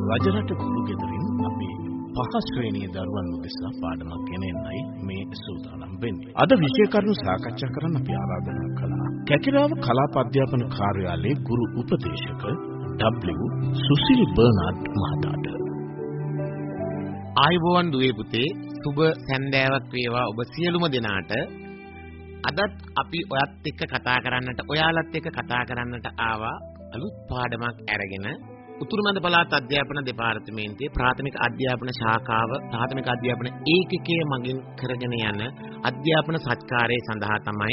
රජරට ගුරු ගෙදරින් අපි පහ ශ්‍රේණියේ දරුවන් උදෙසා පාඩමක් ගෙනෙන්නයි මේ සූදානම් වෙන්නේ. අද විෂය කරුණු සාකච්ඡා කරන්න අපි ආරාධනා කළා කැකිරාව කලාප අධ්‍යාපන කාර්යාලයේ ගුරු උපදේශක W සුසිල් බර්නාඩ් මහතාට. ආයුබෝවන් දුවේ පුතේ, සුබ සැන්දෑවක් වේවා ඔබ සියලුම දෙනාට. අදත් අපි ඔයත් එක්ක කතා කරන්නට, ඔයාලත් එක්ක කතා කරන්නට ආවා අලුත් පාඩමක් අරගෙන උතුරුමැද පළාත් අධ්‍යාපන දෙපාර්තමේන්තුවේ ප්‍රාථමික අධ්‍යාපන ශාඛාව ප්‍රාථමික අධ්‍යාපන ඒකකයේ මගින් කරගෙන යන අධ්‍යාපන සත්කාරය සඳහා තමයි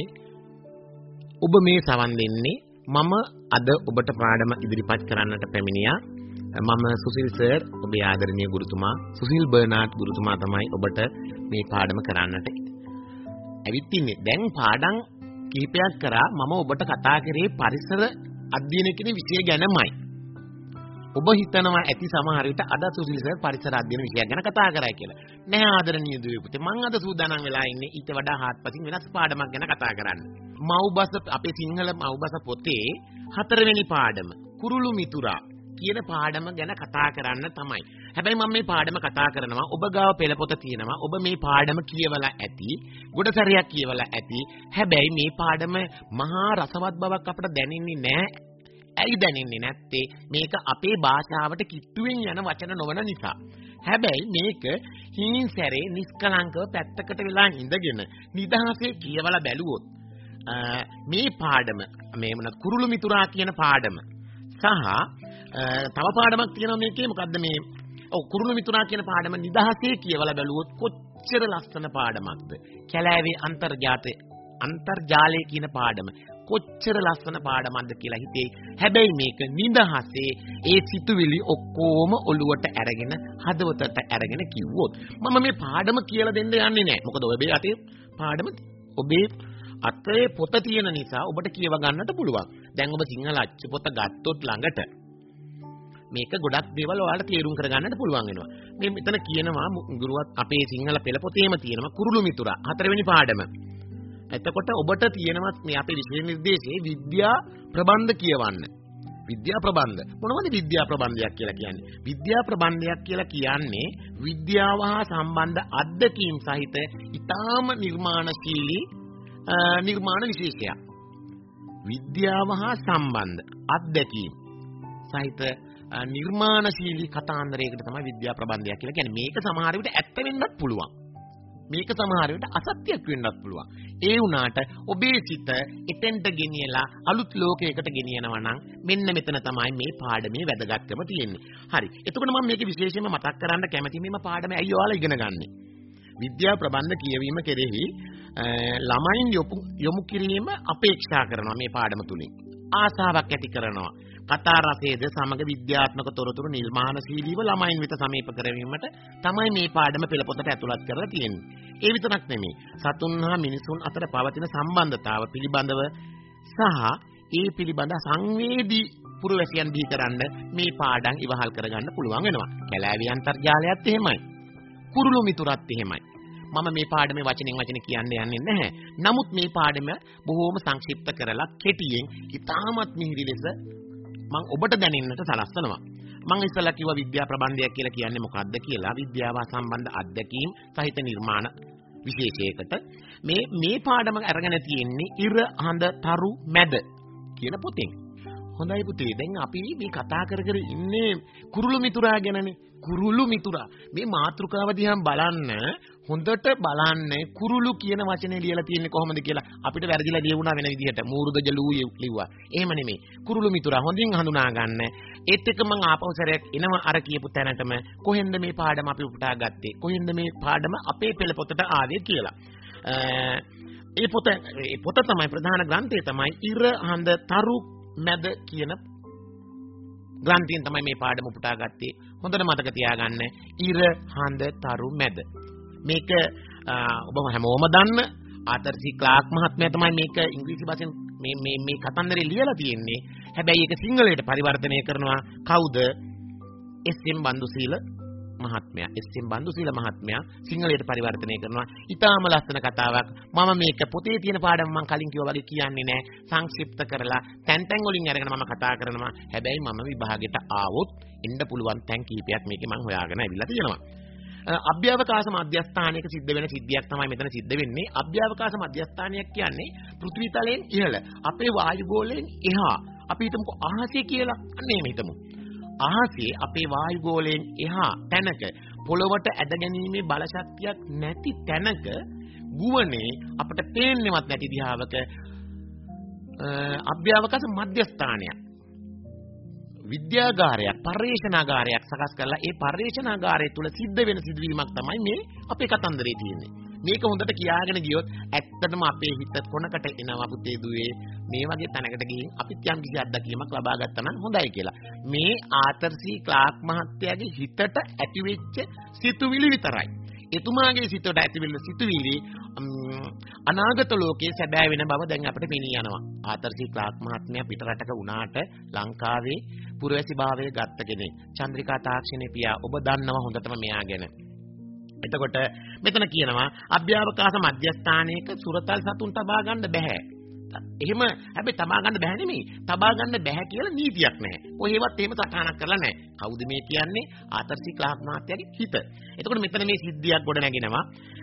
ඔබ මේ සවන් දෙන්නේ. මම අද ඔබට පාඩම ඉදිරිපත් කරන්නට පැමිණියා. මම සුසිල් සර්, ඔබේ ආදරණීය ගුරුතුමා සුසිල් බර්නාඩ් ගුරුතුමා තමයි ඔබට මේ පාඩම කරන්නට ඇවිත් ඉන්නේ. දැන් පාඩම් කිහිපයක් කරා මම ඔබට කතා කරේ පරිසර අධ්‍යයන කියන විෂය ගැනමයි. ඔබ හිතනවා ඇති සමහර විට අද සුසිල් සර් පරිසර අධ්‍යයන විෂයක් ගැන කතා කරයි කියලා. නෑ ආදරණීය දුවේ පුතේ, මම අද සූදානම් වෙලා ඉන්නේ ඊට වඩා හාත්පසින් වෙනස් පාඩමක් ගැන කතා කරන්න. මව්බස, අපේ සිංහල මව්බස පොතේ 4 වෙනි පාඩම කුරුළු මිතුරා කියන පාඩම ගැන කතා කරන්න තමයි. හැබැයි මම මේ පාඩම කතා කරනවා, ඔබ ගාව පෙළපොත තියෙනවා, ඔබ මේ පාඩම කියවලා ඇති, ගොඩ සැරයක් කියවලා ඇති. හැබැයි මේ පාඩම මහා රසවත් බවක් අපට දැනෙන්නේ නැහැ. ඇයි දැනෙන්නේ නැත්තේ? මේක අපේ භාෂාවට කිට්ටුවෙන් යන වචන නොවන නිසා. හැබැයි මේක හිමින් සැරේ නිස්කලංකව පැත්තකට වෙලා ඉඳගෙන නිදහසේ කියවලා බැලුවොත් මේ පාඩම, මේ මොන කුරුළු මිතුරා කියන පාඩම සහ තව පාඩමක් තියෙනවා මේකේ. මොකද්ද මේ? කුරුළු මිතුරා කියන පාඩම නිදහසේ කියවලා බැලුවොත් කොච්චර ලස්සන පාඩමක්ද. කැලෑවේ අන්තර්ජාලය කියන පාඩම කොච්චර ලස්සන පාඩමක්ද කියලා හිතේ. හැබැයි මේක නිදහසේ ඒ සිතුවිලි ඔක්කොම ඔළුවට අරගෙන හදවතට අරගෙන කිව්වොත් මම මේ පාඩම කියලා දෙන්න යන්නේ නැහැ. මොකද ඔබේ අතේ පාඩම, ඔබේ අතේ පොත තියෙන නිසා ඔබට කියව ගන්නට පුළුවන්. දැන් ඔබ සිංහල අච්චු පොත ගත්තොත් ළඟට මේක ගොඩක් දේවල් ඔයාලට තේරුම් කරගන්නට පුළුවන් වෙනවා. මේ මෙතන කියනවා ගුරුවත් අපේ සිංහල පෙළ පොතේම තියෙනවා කුරුළු මිතුරා 4 වෙනි පාඩම. එතකොට ඔබට තියෙනවා මේ අපේ විෂය නිර්දේශයේ විද්‍යා ප්‍රබන්ධ කියවන්න. විද්‍යා ප්‍රබන්ධ. මොනවද විද්‍යා ප්‍රබන්ධයක් කියලා කියන්නේ? විද්‍යා ප්‍රබන්ධයක් කියලා කියන්නේ විද්‍යාව හා සම්බන්ධ අත්දැකීම් සහිත ඊටාම නිර්මාණශීලී නිර්මාණ විශේෂයක්. විද්‍යාව හා සම්බන්ධ අත්දැකීම් සහිත නිර්මාණශීලී කතාන්දරයකට තමයි විද්‍යා ප්‍රබන්ධයක් කියලා කියන්නේ. මේක සමහර විට ඇත්ත වෙන්නත් පුළුවන්. මේක සමහර විට අසත්‍යයක් වෙන්නත් පුළුවන්. ඒ වුණාට ඔබේ සිත එතෙන්ට ගෙනියලා අලුත් ලෝකයකට ගෙනියනවා නම් මෙන්න මෙතන තමයි මේ පාඩමේ වැදගත්කම තියෙන්නේ. හරි. එතකොට මම මේක විශේෂයෙන්ම මතක් කරන්න කැමති මේ පාඩම ඇයි ඔයාලා ඉගෙන ගන්නෙ? විද්‍යා ප්‍රබන්ධ කියවීම කෙරෙහි ළමයින් යොමු කිරීම අපේක්ෂා කරනවා මේ පාඩම තුලින්. ආසාවක් ඇති කරනවා. කතා රසයේද සමග විද්‍යාත්මක තොරතුරු නිර්මාණශීලීව ළමයින් වෙත සමීප කරවීමට තමයි මේ පාඩම පෙළපොතට ඇතුළත් කරලා තියෙන්නේ. ඒ විතරක් නෙමෙයි. සතුන් හා මිනිසුන් අතර පවතින සම්බන්ධතාව පිළිබඳව සහ ඒ පිළිබඳ සංවේදී පුරවැසියන් බිහි කරන්න මේ පාඩම් ඉවහල් කරගන්න පුළුවන් වෙනවා. කැලෑවේ අන්තර්ජාලයත් එහෙමයි. කුරුළු මිතුරත් එහෙමයි. මම මේ පාඩමේ වචනෙන් වචන කියන්න යන්නේ නැහැ. නමුත් මේ පාඩම බොහෝම සංක්ෂිප්ත කරලා කෙටියෙන් ඉතාමත් මිහිරි ලෙස මම ඔබට දැනෙන්නට සලස්වනවා. මම ඉස්සලා කිව්වා විද්‍යා ප්‍රබන්ධයක් කියලා කියන්නේ මොකක්ද කියලා. විද්‍යාව සම්බන්ධ අත්දැකීම් සහිත නිර්මාණ විශේෂයකට මේ පාඩම අරගෙන තියෙන්නේ ඉර හඳ තරු මැද කියන පොතෙන්. හොඳයි පුතේ, දැන් අපි මේ කතා කර ඉන්නේ කුරුළු මිතුරා ගැනනේ. කුරුළු මිතුරා. මේ මාතෘකාව දිහා බලන්න, හොඳට බලන්න කුරුළු කියන වචනේ ලියලා තියෙන්නේ කොහොමද කියලා. අපිට වැරදිලා ලියුණා වෙන විදිහට. මූරුද ජලූ ලිව්වා. එහෙම නෙමෙයි. කුරුළු මිතුරා හොඳින් හඳුනා ගන්න. ඒත් එක්ක මම ආපහු සැරයක් එනවා අර කියපු තැනටම. කොහෙන්ද මේ පාඩම අපි උපුටා ගත්තේ? කොහෙන්ද මේ පාඩම අපේ පෙළ පොතට ආවේ කියලා. ඒ පොත තමයි ප්‍රධාන ග්‍රන්ථය තමයි ඉර හඳ තරු මැද කියන ග්‍රන්ථයෙන් තමයි මේ පාඩම උපුටා ගත්තේ. හොඳට මතක තියාගන්න. ඉර හඳ තරු මැද. මේක ඔබ හැමෝම දන්න ආතර් සී ක්ලාක් මහත්මයා තමයි මේක ඉංග්‍රීසි භාෂෙන් මේ කතන්දරේ ලියලා තියෙන්නේ. හැබැයි ඒක සිංහලයට පරිවර්තනය කරනවා කවුද? එස්.එම්. බන්දුසීල මහත්මයා එස්.එම්. බන්දුසීල මහත්මයා සිංහලයට පරිවර්තනය කරනවා. ඊටාම ලස්සන කතාවක්. මම මේක පොතේ තියෙන පාඩම මම කලින් කිව්වා වගේ කියන්නේ නැහැ. සංක්ෂිප්ත කරලා තැන් වලින් අරගෙන මම කතා කරනවා. හැබැයි මම විභාගෙට ආවොත් එන්න පුළුවන් තැන් කීපයක් මේකේ මම හොයාගෙන ඇවිල්ලා තියෙනවා. අභ්‍යවකාශ මධ්‍යස්ථානයක සිද්ධ වෙන සිද්ධියක් තමයි මෙතන සිද්ධ වෙන්නේ. අභ්‍යවකාශ මධ්‍යස්ථානයක් කියන්නේ පෘථිවි තලයෙන් ඉහළ අපේ වායුගෝලයෙන් එහා අපි හිතමුකෝ අහසේ කියලා. අනේ මේ හිතමු. අහසේ අපේ වායුගෝලයෙන් එහා තැනක පොළොවට ඇද ගැනීමේ බල ශක්තියක් නැති තැනක ගුවනේ අපිට පේන්නේවත් නැති දිහාවක අභ්‍යවකාශ මධ්‍යස්ථානයක් විද්‍යාගාරයක් පර්යේෂණාගාරයක් සකස් කරලා ඒ පර්යේෂණාගාරය තුල සිද්ධ වෙන සිදුවීමක් තමයි මේ අපේ කතන්දරේ තියෙන්නේ. මේක හොඳට කියාගෙන ගියොත් ඇත්තටම අපේ හිත කොනකට එනවා පුතේ දුවේ මේ වගේ තැනකට ගිහින් අපිත් යම් කිසි අත්දැකීමක් ලබා ගත්තා නම් හොඳයි කියලා. මේ ආතර් සී ක්ලාක් මහත්තයාගේ හිතට ඇතිවෙච්ච සිතුවිලි විතරයි. එතුමාගේ සිතට ඇතිවෙච්ච සිතුවිලි අනාගත ලෝකයේ සැබෑ වෙන බව දැන් අපිට පෙනී යනවා. ආතර් සී ක්ලාක් මහත්මයා පිටරටක වුණාට ලංකාවේ පුරවැසි භාවය ගත්ත කෙනෙක්. චන්ද්‍රිකා තාක්ෂණේ පියා ඔබ දන්නවා හොඳටම මෙයා ගැන. එතකොට මෙතන කියනවා අභ්‍යවකාශ මධ්‍යස්ථානයක සුරතල් සතුන් තබා ගන්න බෑ. එහෙම හැබැයි තබා ගන්න බෑ නෙමෙයි. තබා ගන්න බෑ කියලා නීතියක් නැහැ. කොහෙවත් එහෙම සටහනක් කරලා නැහැ. කවුද මේ කියන්නේ? ආතර් සී ක්ලාක් මහත්තයාගේ හිත. එතකොට මෙතන මේ සිද්ධියක් ගොඩ නැගෙනවා.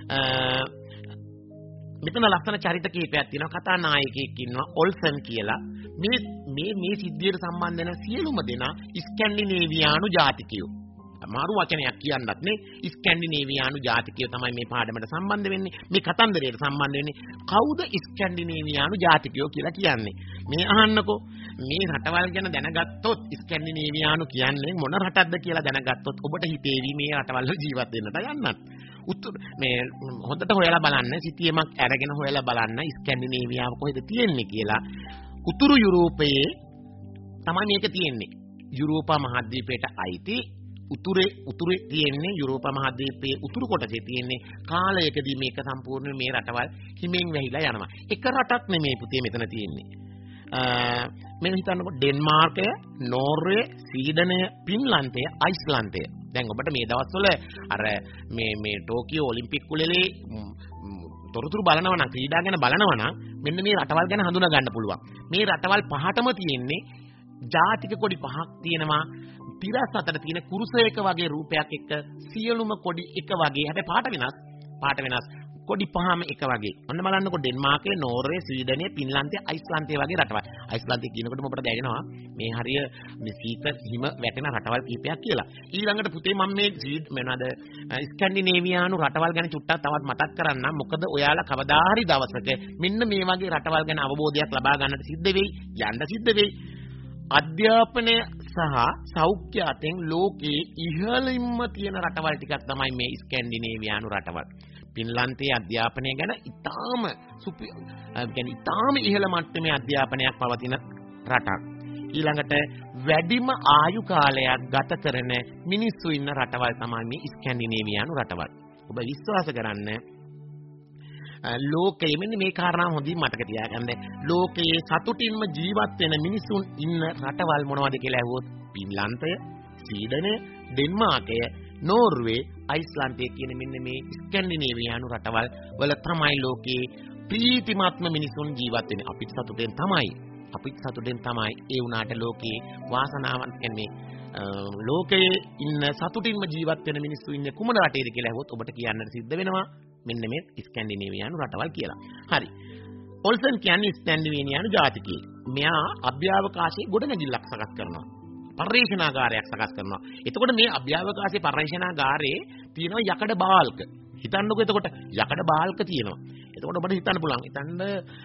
මෙතන ලස්සන චරිත කිහිපයක් තියෙනවා. කතා නායකයෙක් ඉන්නවා ඔල්සන් කියලා. මේ සිද්ධියට සම්බන්ධ වෙන සියලුම දෙනා ස්කැන්ඩිනේවියානු ජාතිකයෝ. මාරු වචනයක් කියන්නත් නේ ස්කැන්ඩිනේවියානු ජාතිකයෝ තමයි මේ පාඩමට සම්බන්ධ වෙන්නේ. මේ කතන්දරයට සම්බන්ධ වෙන්නේ. කවුද ස්කැන්ඩිනේවියානු ජාතිකයෝ කියලා කියන්නේ? මේ අහන්නකෝ. මේ රටවල් ගැන දැනගත්තොත් ස්කැන්ඩිනේවියානු කියන්නේ මොන රටක්ද කියලා දැනගත්තොත් ඔබට හිතේවි මේ රටවල් වල ජීවත් වෙන්නට යන්නත්. මේ හොඳට හොයලා බලන්න සිටියමක් අරගෙන හොයලා බලන්න ස්කැන්ඩිනේවියාව කොහෙද තියෙන්නේ කියලා. උතුරු යුරෝපයේ තමයි මේක තියෙන්නේ. යුරෝපා මහද්වීපයට අයිති උතුරේ තියෙන්නේ යුරෝපා මහද්වීපයේ උතුරු කොටසේ තියෙන්නේ. කාලයකදී මේක සම්පූර්ණ මේ රටවල් හිමෙන් වැහිලා යනවා. එක රටක් නෙමෙයි පුතේ මෙතන තියෙන්නේ. මේ හිතන්නකො ඩෙන්මාර්කය, නෝර්වේ, ස්වීඩනය, ෆින්ලන්තය, අයිස්ලන්තය. දැන් ඔබට මේ දවස්වල අර මේ ටෝකියෝ ඔලිම්පික් කුලලේ තොරතුරු බලනවා නම් ක්‍රීඩා ගැන බලනවා නම් මෙන්න මේ රටවල් ගැන හඳුනා ගන්න පුළුවන්. මේ රටවල් පහටම තියෙන්නේ ජාතික කොඩි පහක් තියෙනවා. තිරස් අතර තියෙන කුරුසයක වගේ රූපයක් එක්ක සියලුම කොඩි එක වගේ. හැබැයි පාට වෙනස්. කොඩි පහම එක වගේ. ඔන්න බලන්නකො ඩෙන්මාර්කය, නෝර්වේ, ස්වීඩනය, ෆින්ලන්තය, අයිස්ලන්තය වගේ රටවල්. අයිස්ලන්තය කියනකොටම ඔබට දැනෙනවා මේ හරිය මේ සීත හිම වැටෙන රටවල් කීපයක් කියලා. ඊළඟට පුතේ මම මේ ස්කැන්ඩිනේවියානු රටවල් ගැන චුට්ටක් තවත් මතක් කරන්නම්. මොකද ඔයාලා කවදා හරි දවසක මෙන්න මේ වගේ රටවල් ගැන අවබෝධයක් ලබා ගන්නට සිද්ධ වෙයි. යන්න සිද්ධ වෙයි. අධ්‍යාපනය සහ සෞඛ්‍ය අතෙන් ලෝකයේ ඉහළින්ම තියෙන රටවල් ටිකක් තමයි මේ ස්කැන්ඩිනේවියානු රටවල්. ෆින්ලන්තයේ අධ්‍යාපනය ගැන ඉතාම ඉහළ මට්ටමේ අධ්‍යාපනයක් පවතින රටක්. ඊළඟට වැඩිම ආයු කාලයක් ගත කරන මිනිස්සු ඉන්න රටවල් තමයි මේ ස්කැන්ඩිනේවියානු රටවල්. ඔබ විශ්වාස කරන්න ලෝකයේ මෙන්න මේ කාරණා හොඳින් මතක තියාගන්න. ලෝකයේ සතුටින්ම ජීවත් වෙන මිනිසුන් ඉන්න රටවල් මොනවද කියලා ඇහුවොත් ෆින්ලන්තය, ස්වීඩනය, ඩෙන්මාර්කය, නෝර්වේ, අයිස්ලන්තය කියන මෙන්න මේ ස්කැන්ඩිනේවියානු රටවල් වල තමයි ලෝකයේ ප්‍රීතිමත්ම මිනිසුන් ජීවත් වෙන්නේ. අපිට සතුටෙන් තමයි ඒ වුණාට ලෝකයේ වාසනාවන් කියන්නේ ලෝකයේ ඉන්න සතුටින්ම ජීවත් වෙන මිනිස්සු ඉන්නේ කුමන රටේද කියලා ඇහුවොත් ඔබට කියන්නට සිද්ධ වෙනවා මෙන්න මේ ස්කැන්ඩිනේවියානු රටවල් කියලා. හරි. ඔල්සන් කියන්නේ ස්කැන්ඩිනේවියානු ජාතිකයෙක්. මෙයා අභ්‍යවකාශයේ ගොඩනැගිල්ලක් සකස් කරනවා. පර්යේෂණාගාරයක් සකස් කරනවා. එතකොට මේ අභ්‍යවකාශයේ පර්යේෂණාගාරයේ තියෙනවා යකඩ බාල්ක. හිතන්නකෝ එතකොට යකඩ බාල්ක තියෙනවා. එතකොට ඔබට හිතන්න පුළුවන්. හිතන්න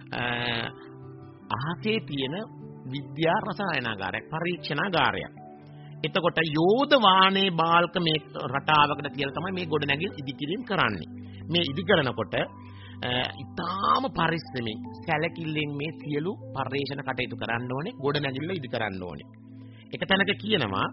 අහසේ තියෙන විද්‍යා රසායනාගාරයක්, පරීක්ෂණාගාරයක්. එතකොට යෝධ වාහනේ බාල්ක මේ රටාවකට කියලා තමයි මේ ගොඩනැගිලි ඉදිකිරීම කරන්නේ. මේ ඉදි කරනකොට ඉතාම පරිස්සමෙන් සැලකිල්ලෙන් මේ සියලු පර්යේෂණ කටයුතු කරන්න ඕනේ, ගොඩනැගිල්ල ඉදි කරන්න ඕනේ. එක තැනක කියනවා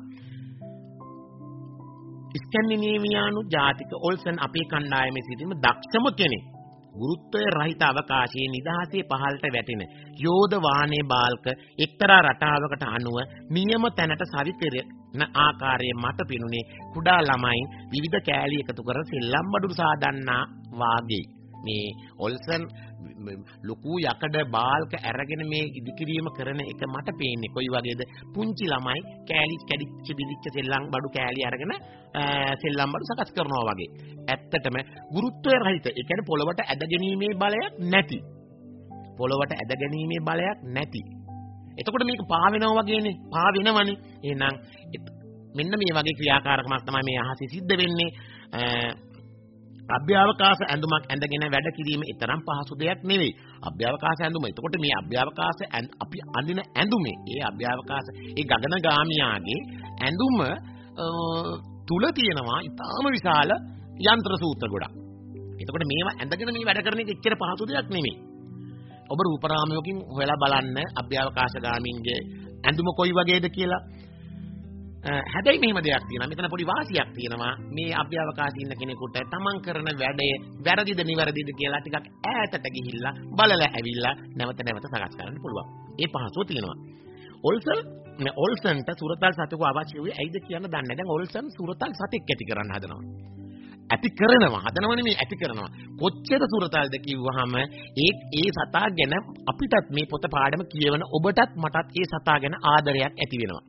ස්කැන්ඩිනේවියානු ජාතික ඔල්සන් අපේ කණ්ඩායමේ සිටින දක්ෂම කෙනෙක්. ගුරුත්වය රහිත අවකාශයේ නිදහසේ පහළට වැටෙන යෝධ වාහනේ බාල්ක එක්තරා රටාවකට අනුව නියම තැනට ආකාරයේ මට පෙනුනේ කුඩා ළමයි විවිධ කෑලි එකතු කර සෙල්ලම් බඩු සාදන්නා වාගේ. මේ ඔල්සන් ලොකු යකඩ බාල්ක අරගෙන මේ ඉදිකිරීම කරන එක මට පේන්නේ කොයි වගේද? පුංචි ළමයි කෑලි කැඩිච්ච බිලිච්ච සෙල්ලම් බඩු කෑලි අරගෙන සෙල්ලම් බඩු සකස් කරනවා වගේ. ඇත්තටම ගුරුත්වය රහිත. ඒ කියන්නේ පොළවට ඇදගැනීමේ බලයක් නැති. පොළවට ඇදගැනීමේ බලයක් නැති. එතකොට මේක පා වෙනවා වගේනේ. පා වෙනවනේ. එහෙනම් මෙන්න මේ වගේ ක්‍රියාකාරකමක් තමයි මේ අහසේ සිද්ධ වෙන්නේ. අභ්‍යවකාශ ඇඳුමක් ඇඳගෙන වැඩ කිරීම තරම් පහසු දෙයක් නෙවෙයි. අභ්‍යවකාශ ඇඳුම. එතකොට මේ අභ්‍යවකාශ අපි අඳින ඇඳුමේ ඒ අභ්‍යවකාශ ඒ ගගනගාමියාගේ ඇඳුම තුල තියෙනවා ඊටාම විශාල යන්ත්‍ර සූත්‍ර ගොඩක්. එතකොට මේවා ඇඳගෙන මේ වැඩ කරන එක එච්චර පහසු දෙයක් නෙවෙයි. ඔබ රූපරාමයකින් හොයලා බලන්න අභ්‍යවකාශගාමීන්ගේ ඇඳුම කොයි වගේද කියලා. හැබැයි මෙහෙම දෙයක් තියෙනවා. මෙතන පොඩි වාසියක් තියෙනවා. මේ අභ්‍යවකාශයේ ඉන්න කෙනෙකුට තමන් කරන වැඩේ වැරදිද නිවැරදිද කියලා ටිකක් ඈතට ගිහිල්ලා බලලා ඇවිල්ලා නැවත සකස් කරන්න පුළුවන්. ඒ පහසුව තියෙනවා. ඔල්සන්ට සුරතල් සතෙකු අවශ්‍ය වෙයි. ඇයිද කියන්න දන්නේ නැහැ. දැන් ඔල්සන් සුරතල් සතෙක් ඇති කරන්න හදනවා. ඇති කරනවා. හදනව නෙමෙයි ඇති කරනවා. කොච්චර සුරතල්ද කිව්වහම ඒ සතා ගැන අපිටත් මේ පොත පාඩම කියවන ඔබටත් මටත් ඒ සතා ගැන ආදරයක් ඇති වෙනවා.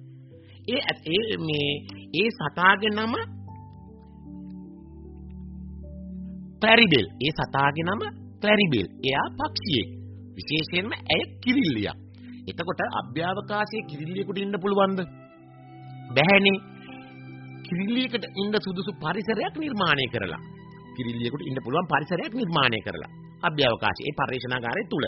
ඒ සතාගේ නම ක්ලැරිබෙල්. ඒ සතාගේ නම ක්ලැරිබෙල්. එයා පක්ෂියෙක්. විශේෂයෙන්ම ඇය කිරිල්ලියක්. එතකොට අභ්‍යවකාශයේ කිරිල්ලියෙකුට ඉන්න පුළුවන්ද? බැහැනේ. කිරිල්ලියකට ඉන්න සුදුසු පරිසරයක් නිර්මාණය කරලා. කිරිල්ලියෙකුට ඉන්න පුළුවන් පරිසරයක් නිර්මාණය කරලා. අභ්‍යවකාශයේ ඒ පරිශනාගාරය තුල.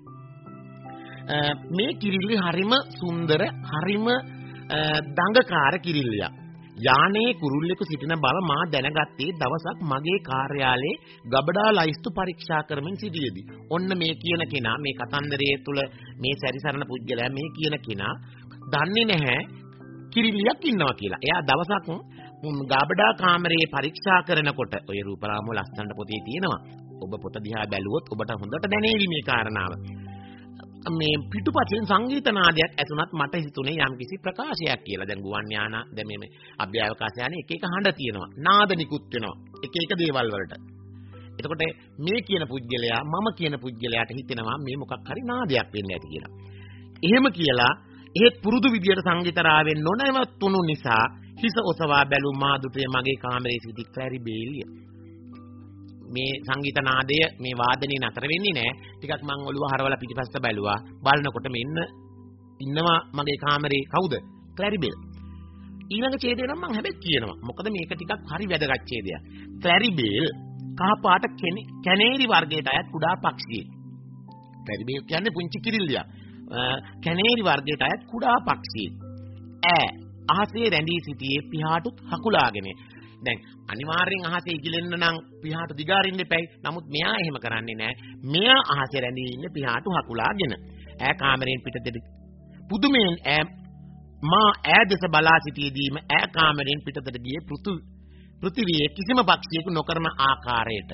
මේ කිරිල්ලි හරිම සුන්දර, හරිම දඟකාර කිරිල්ලියක්. යානයේ කුරුල්ලෙකු සිටින බව මා දැනගත්තේ දවසක් මගේ කාර්යාලයේ ගබඩා ලයිස්තු පරීක්ෂා කරමින් සිටියේදී. ඔන්න මේ කියන කෙනා මේ කතන්දරයේ තුල මේ සැරිසරන පුද්ගලයා මේ කියන කෙනා දන්නේ නැහැ කිරිල්ලියක් ඉන්නවා කියලා. එයා දවසක් ගබඩා කාමරයේ පරීක්ෂා කරනකොට ඔය රූපරාමෝ ලස්සනට පොතේ තියෙනවා. ඔබ පොත දිහා බැලුවොත් ඔබට හොඳට දැනේවි මේ කාරණාව. මේ පිටුපසින් සංගීත නාදයක් ඇතුණත් මට හිතුනේ යම්කිසි ප්‍රකාශයක් කියලා. දැන් ගුවන් යාන දැන් මේ අභ්‍යවකාශ යානේ එක එක හඬ තියෙනවා. නාද නිකුත් වෙනවා. එක එක දේවල් වලට. එතකොට මේ කියන පුද්ගලයා මම කියන පුද්ගලයාට හිතෙනවා මේ මොකක් හරි නාදයක් වෙන්න ඇති කියලා. එහෙම කියලා ඒත් පුරුදු විදියට සංගීතරාවෙන් නොනවතුණු නිසා හිස ඔසවා බැලු මා දුටුවේ මගේ කාමරයේ සිටි ක්ලැරිබෙල්ලිය. මේ සංගීත නාදය මේ වාදනේ නතර වෙන්නේ නැහැ. ටිකක් මං ඔළුව හරවලා පිටිපස්සට බැලුවා. බලනකොට මෙන්න ඉන්නවා මගේ කාමරේ කවුද? ක්ලැරිබෙල්. ඊළඟ ඡේදය නම් මං හැබැයි කියනවා. මොකද මේක ටිකක් හරි වැදගත් ඡේදයක්. ක්ලැරිබෙල් කහ පාට කැනේරි වර්ගයට අයත් කුඩා පක්ෂියෙක්. ක්ලැරිබෙල් කියන්නේ පුංචි කිරිල්ලියක්. කැනේරි වර්ගයට අයත් කුඩා පක්ෂියෙක්. අහසේ රැඳී සිටියේ පිහාටුත් හකුලාගෙන. දැන් අනිවාර්යෙන් අහසේ ඉගිලෙන්න නම් පිහාටු දිගාරින්න එපැයි. නමුත් මෙයා එහෙම කරන්නේ නැහැ. මෙයා අහසේ රැඳී ඉන්නේ පිහාටු හකුලාගෙන. ඈ කාමරයෙන් පිටතට පුදුමයෙන් ඈ දෙස බලා සිටියේදීම ඈ කාමරයෙන් පිටතට ගියේ පෘථිවියේ කිසිම පක්ෂියෙකු නොකරන ආකාරයට.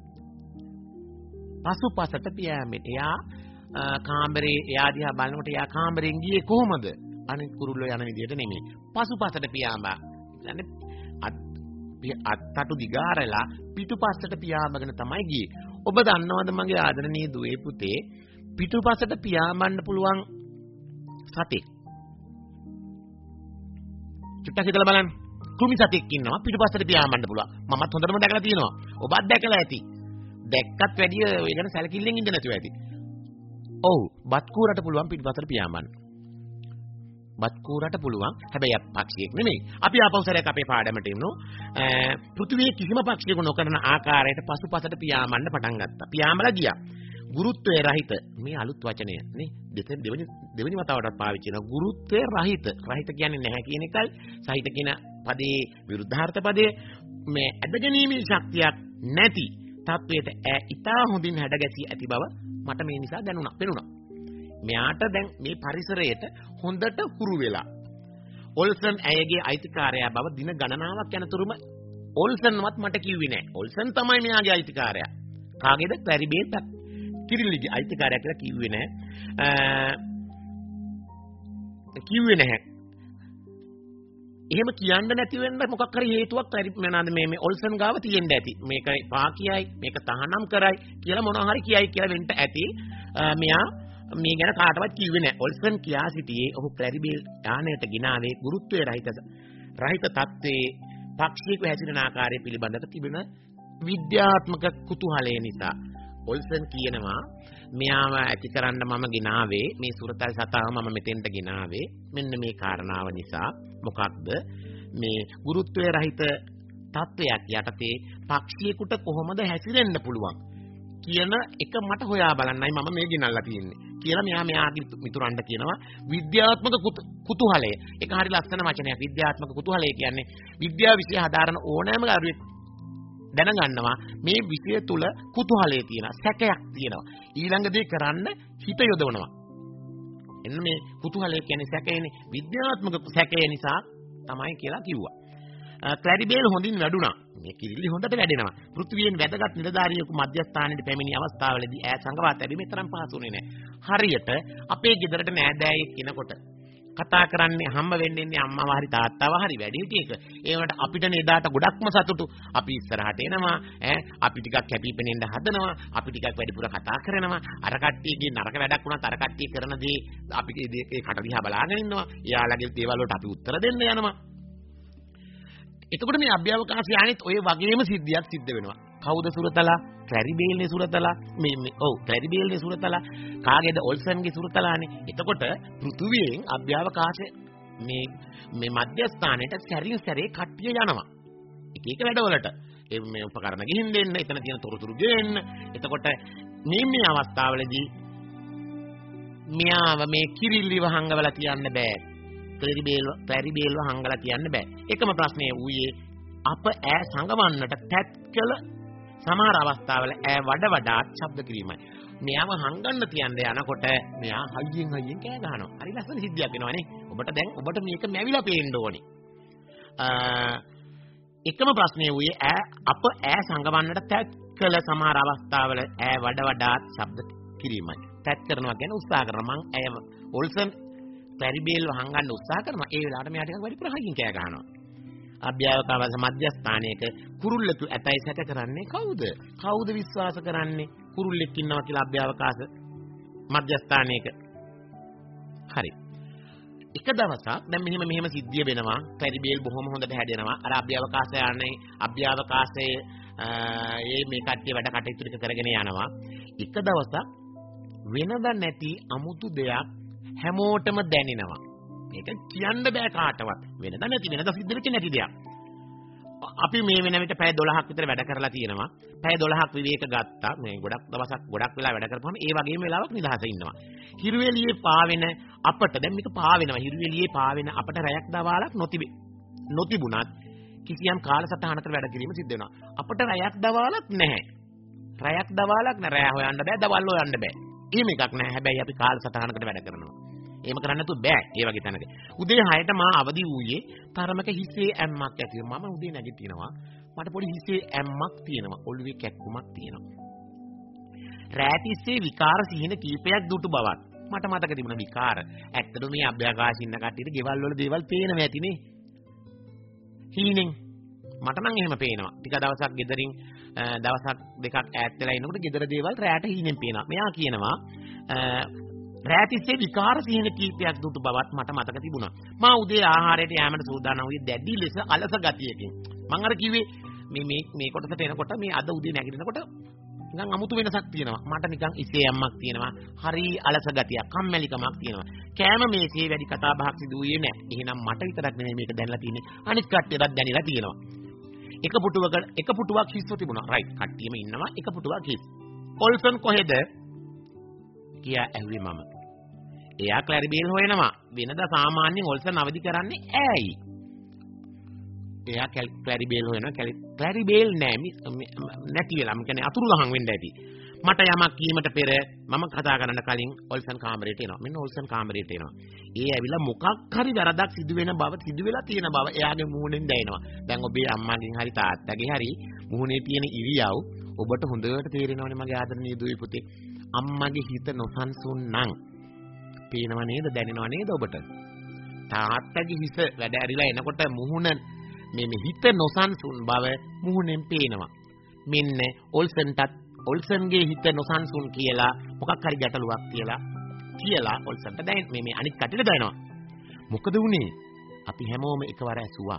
පසුපසට පියාඹෙන. එයා කාමරේ එයා දිහා බලනකොට එයා කාමරෙන් ගියේ කොහොමද? අනිත් කුරුල්ලෝ යන විදියට නෙමෙයි. පසුපසට පියාඹා. يعني අත්තටු දිගාරලා පිටුපස්සට පියාඹගෙන තමයි ගියේ. ඔබ දන්නවද මගේ ආදරණීය දුවේ පුතේ පිටුපස්සට පියාඹන්න පුළුවන් සතෙක්. චුට්ටක් හිතලා බලන්න. කුමි සතෙක් ඉන්නවා පිටුපස්සට පියාඹන්න පුළුවන්. මමත් හොඳටම දැකලා තියෙනවා. ඔබත් දැකලා ඇති. දැක්කත් වැඩිය ඒ ගැන සැලකිල්ලෙන් ඉඳ නැතුව ඇති. ඔව් බත් කූරට පුළුවන් පිටුපස්සට පියාඹන්න. බත් කූරට පුළුවන්. හැබැයි පක්ෂියෙක් නෙමෙයි. අපි ආපෞසරයක් අපේ පාඩමට එමු. පෘථිවියේ කිසිම පක්ෂියෙකු නොකරන ආකාරයට පසුපසට පියාඹන්න පටන් ගත්තා. පියාඹලා ගියා. ගුරුත්වය රහිත මේ අලුත් වචනය නේ. දෙවෙනි වතාවටත් පාවිච්චි කරනවා. ගුරුත්වය රහිත. රහිත කියන්නේ නැහැ කියන එකයි. සහිත කියන පදේ විරුද්ධාර්ථ පදේ මේ ඇදගැනීමේ ශක්තියක් නැති තත්වයට ඉතා හොඳින් හැඩගැසී ඇති බව මට මේ නිසා පෙනුණා. මෙයාට දැන් මේ පරිසරයට හොඳට හුරු වෙලා. ඔල්සන් ඇයගේ අයිතිකාරයා බව දින ගණනාවක් යනතුරුම ඔල්සන්වත් මට කිව්වේ නැහැ. ඔල්සන් තමයි මෙයාගේ අයිතිකාරයා. කාගේද? ක්ලැරිබෙල් කිරිල්ලිගේ අයිතිකාරයා කියලා කිව්වේ නැහැ. එහෙම කියන්න නැති වෙන්න මොකක් හරි හේතුවක් මොනවාද මේ ඔල්සන් ගාව තියෙන්න ඇති. මේක පා කියයි, මේක තහනම් කරයි කියලා මොනවා හරි කියයි කියලා වෙන්න ඇති. මෙයා මේ ගැන කාටවත් කිව්වේ නැහැ. ඔල්සන් කියා සිටියේ ඔහු ක්ලැරිබේල් යානයට ගිනාවේ ගුරුත්වයේ රහිත තත්ත්වයේ පාක්ෂිකව හැසිරෙන ආකාරය පිළිබඳව තිබෙන විද්‍යාත්මක කුතුහලය නිසා. ඔල්සන් කියනවා මෙයාව ඇති කරන්න මම ගිනාවේ මේ සුරතල් සතාව මම මෙතෙන්ට ගිනාවේ මෙන්න මේ කාරණාව නිසා. මොකක්ද මේ ගුරුත්වයේ රහිත තත්වයක් යටතේ පක්ෂියෙකුට කොහොමද හැසිරෙන්න පුළුවන් කියන එක මට හොයා බලන්නයි මම මේ ගෙනල්ලා තියෙන්නේ කියලා මෙයාගේ මිතුරන්ට කියනවා. විද්‍යාත්මක කුතුහලය. ඒක හරි ලස්සන වචනයක්. විද්‍යාත්මක කුතුහලය කියන්නේ විද්‍යාව විෂය හදාරන ඕනෑම කරුවෙක් දැනගන්නවා මේ විෂය තුල කුතුහලය තියෙනවා, සැකයක් තියෙනවා. ඊළඟ දේ කරන්න හිත යොදවනවා. එන්න මේ කුතුහලය කියන්නේ සැකයනේ. විද්‍යාත්මක සැකය නිසා තමයි කියලා කිව්වා. ක්ලැරිබේල් හොඳින් වැඩුණා. මේ කිරිලි හොඳට වැඩෙනවා. පෘථිවියෙන් වැදගත් නිලධාරියෙකු මධ්‍යස්ථානයේ පැමිණි අවස්ථාවලදී ඈ සංගවා තැබීමේ තරම් පහසුුනේ නැහැ. හරියට අපේ ගෙදරට නෑදෑයෙක් කෙනකොට කතා කරන්නේ හම්බ වෙන්නේ අම්මව හරි තාත්තව හරි වැඩිහිටියෙක්. ඒ වුණාට අපිට නේදාට ගොඩක්ම සතුටු. අපි ඉස්සරහට එනවා අපි ටිකක් කැපිපෙනෙන්න හදනවා. අපි ටිකක් වැඩිපුර කතා කරනවා. අර කට්ටියගේ නරක වැඩක් වුණත් අර කට්ටිය කරන දේ අපි ඒ කට දිහා බලාගෙන ඉන්නවා. එයාලගේ දේවල් වලට අපි උත්තර දෙන්න යනවා. එතකොට මේ අභ්‍යවකාශ යානෙත් ඔය වගේම සිද්ධියක් සිද්ධ වෙනවා. කවුද සුරතලා? ක්ලැරිබේල්නේ සුරතලා. ක්ලැරිබේල්නේ සුරතලා. කාගේද? ඔල්සන්ගේ සුරතලානේ. එතකොට පෘථුවියෙන් අභ්‍යවකාශ මේ මධ්‍යස්ථානයට සැරින් සැරේ කට්ටිය යනවා. එක එක වැඩවලට. මේ උපකරණ ගිහින් දෙන්න, එතන තියෙන තොරතුරු ගෙන්න. එතකොට මේ අවස්ථාවලදී මෙයාව මේ කිරිල්ලිව හංගවලා තියන්න බෑ. ක්ලැරිබේල්ව හංගලා තියන්න බෑ. එකම ප්‍රශ්නය ඌයේ අප ඈ සංගවන්නට තැත් කළ සමහර අවස්ථාවල ඈ වඩාත් ශබ්ද කිරීමයි. මෙයාව හංගන්න තියන්න යනකොට මෙයා හයියෙන් කෑ ගහනවා. හරි ලස්සන සිද්ධියක් වෙනවනේ. ඔබට මේක මැවිලා පේන්න ඕනේ. එකම ප්‍රශ්නය ඌයේ අප ඈ සංගවන්නට තැත් කළ සමහර අවස්ථාවල ඈ වඩාත් ශබ්ද කිරීමයි. තැත් කරනවා කියන්නේ උත්සාහ කරනවා. මං ඈ ඔල්සන් ක්ලැරිබේල්ව හංගන්න උත්සාහ කරනවා. ඒ වෙලාවට මෙයා ටිකක් වැඩි ප්‍රහයින් කෑ ගහනවා. අභ්‍යවකාශ මධ්‍යස්ථානයක කුරුල්ලෙකු ඇතයි සැක කරන්නේ කවුද? කවුද විශ්වාස කරන්නේ කුරුල්ලෙක් ඉන්නවා කියලා අභ්‍යවකාශ මධ්‍යස්ථානයක? හරි. එක දවසක් දැන් මෙහෙම සිද්ධිය වෙනවා. ක්ලැරිබේල් බොහොම හොඳට හැදෙනවා. අර අභ්‍යවකාශයේ මේ කට්ටිය වැඩ කටයුතු ටික කරගෙන යනවා. එක දවසක් වෙනද නැති අමුතු දෙයක් හැමෝටම දැනෙනවා. මේක කියන්න බෑ කාටවත්. වෙනද සිද්ධ වෙච්ච නැති දෙයක්. අපි මේ වෙන විට පැය 12ක් විතර වැඩ කරලා තියෙනවා. පැය 12ක් විවේක ගත්තා. මේ ගොඩක් වෙලා වැඩ කරපුවම ඒ වගේම වෙලාවක් නිදහස ඉන්නවා. හිරුවෙලියේ පාවෙන අපට දැන් මේක පාවෙනවා. හිරුවෙලියේ පාවෙන අපට රැයක් දවාලක් නොතිබුණත් කිසියම් කාලසටහනකට වැඩ කිරීම සිද්ධ වෙනවා. අපට රැයක් දවාලක් නැහැ. රැයක් දවාලක් නෑ. රැය හොයන්න බෑ, දවල් හොයන්න බෑ. එහෙම එකක් නෑ. හැබැයි අපි කාලසටහනකට වැඩ කරනවා. එහෙම කරන්න නැතුව බෑ. ඒ වගේ තැනක. උදේ 6ට මා අවදි වූයේ තරමක හිසේ ඇම්මක් ඇති. මම උදේ නැගිටිනවා. මට පොඩි හිසේ ඇම්මක් තියෙනවා. ඔළුවේ කැක්කුමක් තියෙනවා. රැතිස්සේ විකාර සිහින කීපයක් දුටු බවත් මට මතක තිබුණා. විකාර. ඇත්තටම මේ අභ්‍යවකාශ ඉන්න කට්ටියට ගෙවල් වල දේවල් පේනවා ඇතිනේ. හීනෙන් මට නම් එහෙම පේනවා. ටික දවසක් ගෙදරින් දවසක් දෙකක් ඈත් වෙලා ඉනකොට ගෙදර දේවල් රැට හීනෙන් පේනවා. මෙයා කියනවා රැතිස්සේ විකාර සිහින කීපයක් දුටු බවත් මට මතක තිබුණා. මා උදේ ආහාරයට යෑමට සූදානම් වූයේ දැඩි ලෙස අලස ගතියකින්. මම අර කිව්වේ මේ කොටසට එනකොට මේ අද උදේ නැගිටිනකොට නිකන් අමුතු වෙනසක් තියෙනවා. මට නිකන් ඉසේ යම්මක් තියෙනවා. හරි අලස ගතියක්, කම්මැලිකමක් තියෙනවා. කෑම මේසේ වැඩි කතා බහක් සිදු වුණේ නැහැ. එහෙනම් මට විතරක් නෙමෙයි මේක දැනලා තියෙන්නේ. අනිත් කට්ටියටත් දැනලා තියෙනවා. එක පුටුවක් හිස්ව තිබුණා. රයිට්. කට්ටියම ඉන්නවා. එක පුටුවක් හිස්. ඔල්සන් කොහෙද? කියා ඇහුවේ මම. එයා ක්ලැරිබේල් හොයනවා. වෙනද සාමාන්‍යයෙන් ඔල්සන් අවදි කරන්නේ ඇයි? එයා ක්ලැරිබේල් හොයනවා. ක්ලැරිබේල් නැති වෙලා. මම කියන්නේ අතුරුදහන් වෙන්න ඇති. මට යමක් කීමට පෙර මම කතා කරන්න කලින් ඔල්සන් කාමරයට එනවා. මෙන්න ඔල්සන් කාමරයට එනවා. ඒ ඇවිල්ලා මොකක් හරි වැරදක් සිදු වෙලා තියෙන බව එයාගේ මුහුණෙන් දැනෙනවා. දැන් ඔබේ අම්මාගෙන් හරි තාත්තගේ හරි මුහුණේ තියෙන ඉරියව් ඔබට හොඳට තේරෙනවනේ මගේ ආදරණීය දුවේ පුතේ. අම්මගේ හිත නොසන්සුන් නම් පේනව නේද? දැනෙනව නේද ඔබට? තාත්තගේ හිස වැඩ ඇරිලා එනකොට මුහුණ මේ හිත නොසන්සුන් බව මුහුණෙන් පේනවා. මෙන්න ඔල්සන්ගේ හිත නොසන්සුන් කියලා මොකක් හරි ගැටලුවක් කියලා ඔල්සන්ට දැන් මේ අනිත් කටට දැනෙනවා. මොකද උනේ? අපි හැමෝම එකවර ඇසුවා.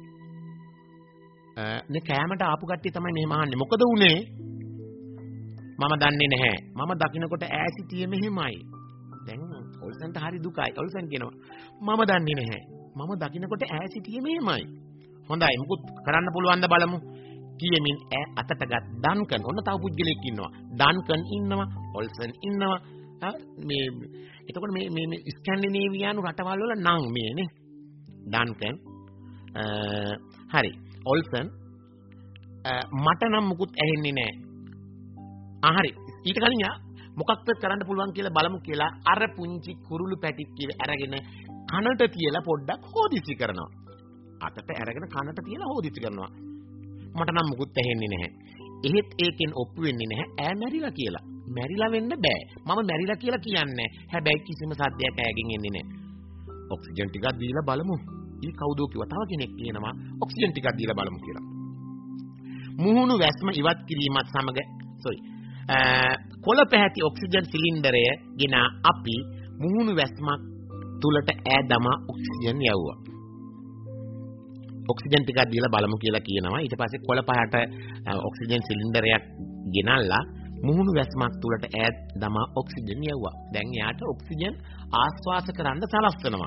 මේ කෑමට ආපු කට්ටිය තමයි මෙහෙම අහන්නේ. මොකද උනේ? මම දන්නේ නැහැ. මම දකින්නකොට ඈසිතිය මෙහෙමයි. දැන් ඔල්සන්ට හරි දුකයි. ඔල්සන් කියනවා මම දන්නේ නැහැ. මම දකින්නකොට ඈසිතිය මෙහෙමයි. හොඳයි මුකුත් කරන්න පුළුවන් ද බලමු. කියමින් අතට ගත් ඩන්කන් ඔන්න තව පුද්ගලෙක් ඉන්නවා. ඩන්කන් ඉන්නවා. ඔල්සන් ඉන්නවා. මේ එතකොට මේ ස්කැන්ඩිනේවියානු රටවල් වල නම් මේනේ. ඩන්කන් හරි. ඔල්සන් මට නම් මුකුත් ඇහෙන්නේ නැහැ. හරි. ඊට කලින් මොකක්ද කරන්න පුළුවන් කියලා බලමු කියලා අර පුංචි කුරුළු පැටික් කියලා අරගෙන කනට තියලා පොඩ්ඩක් හොදිසි කරනවා. අතට අරගෙන කනට තියලා හොදිසි කරනවා. මට නම් මුකුත් ඇහෙන්නේ නැහැ. එහෙත් ඒකෙන් ඔප්පු වෙන්නේ නැහැ ඈ මැරිලා කියලා. මැරිලා වෙන්න බෑ. මම මැරිලා කියලා කියන්නේ. හැබැයි කිසිම සද්දයක් ඈගෙන් එන්නේ නැහැ. ඔක්සිජන් ටිකක් දීලා බලමු. ඊ කවුදෝ කිව්වා තව කෙනෙක් කියනවා ඔක්සිජන් ටිකක් දීලා බලමු කියලා. මුහුණු වැස්ම ඉවත් කිරීමත් සමග කොළ පැහැති ඔක්සිජන් සිලින්ඩරය ගෙන අපි මුහුණු වැස්මක් තුලට ඈ දමා ඔක්සිජන් යවුවා. ඔක්සිජන් ටිකක් දීලා බලමු කියලා කියනවා. ඊට පස්සේ කොළ පහට ඔක්සිජන් සිලින්ඩරයක් ගෙනල්ලා මුහුණු වැස්මක් තුලට ඈ දමා ඔක්සිජන් යවුවා. දැන් එයාට ඔක්සිජන් ආශ්වාස කරන්න සලස්වනවා.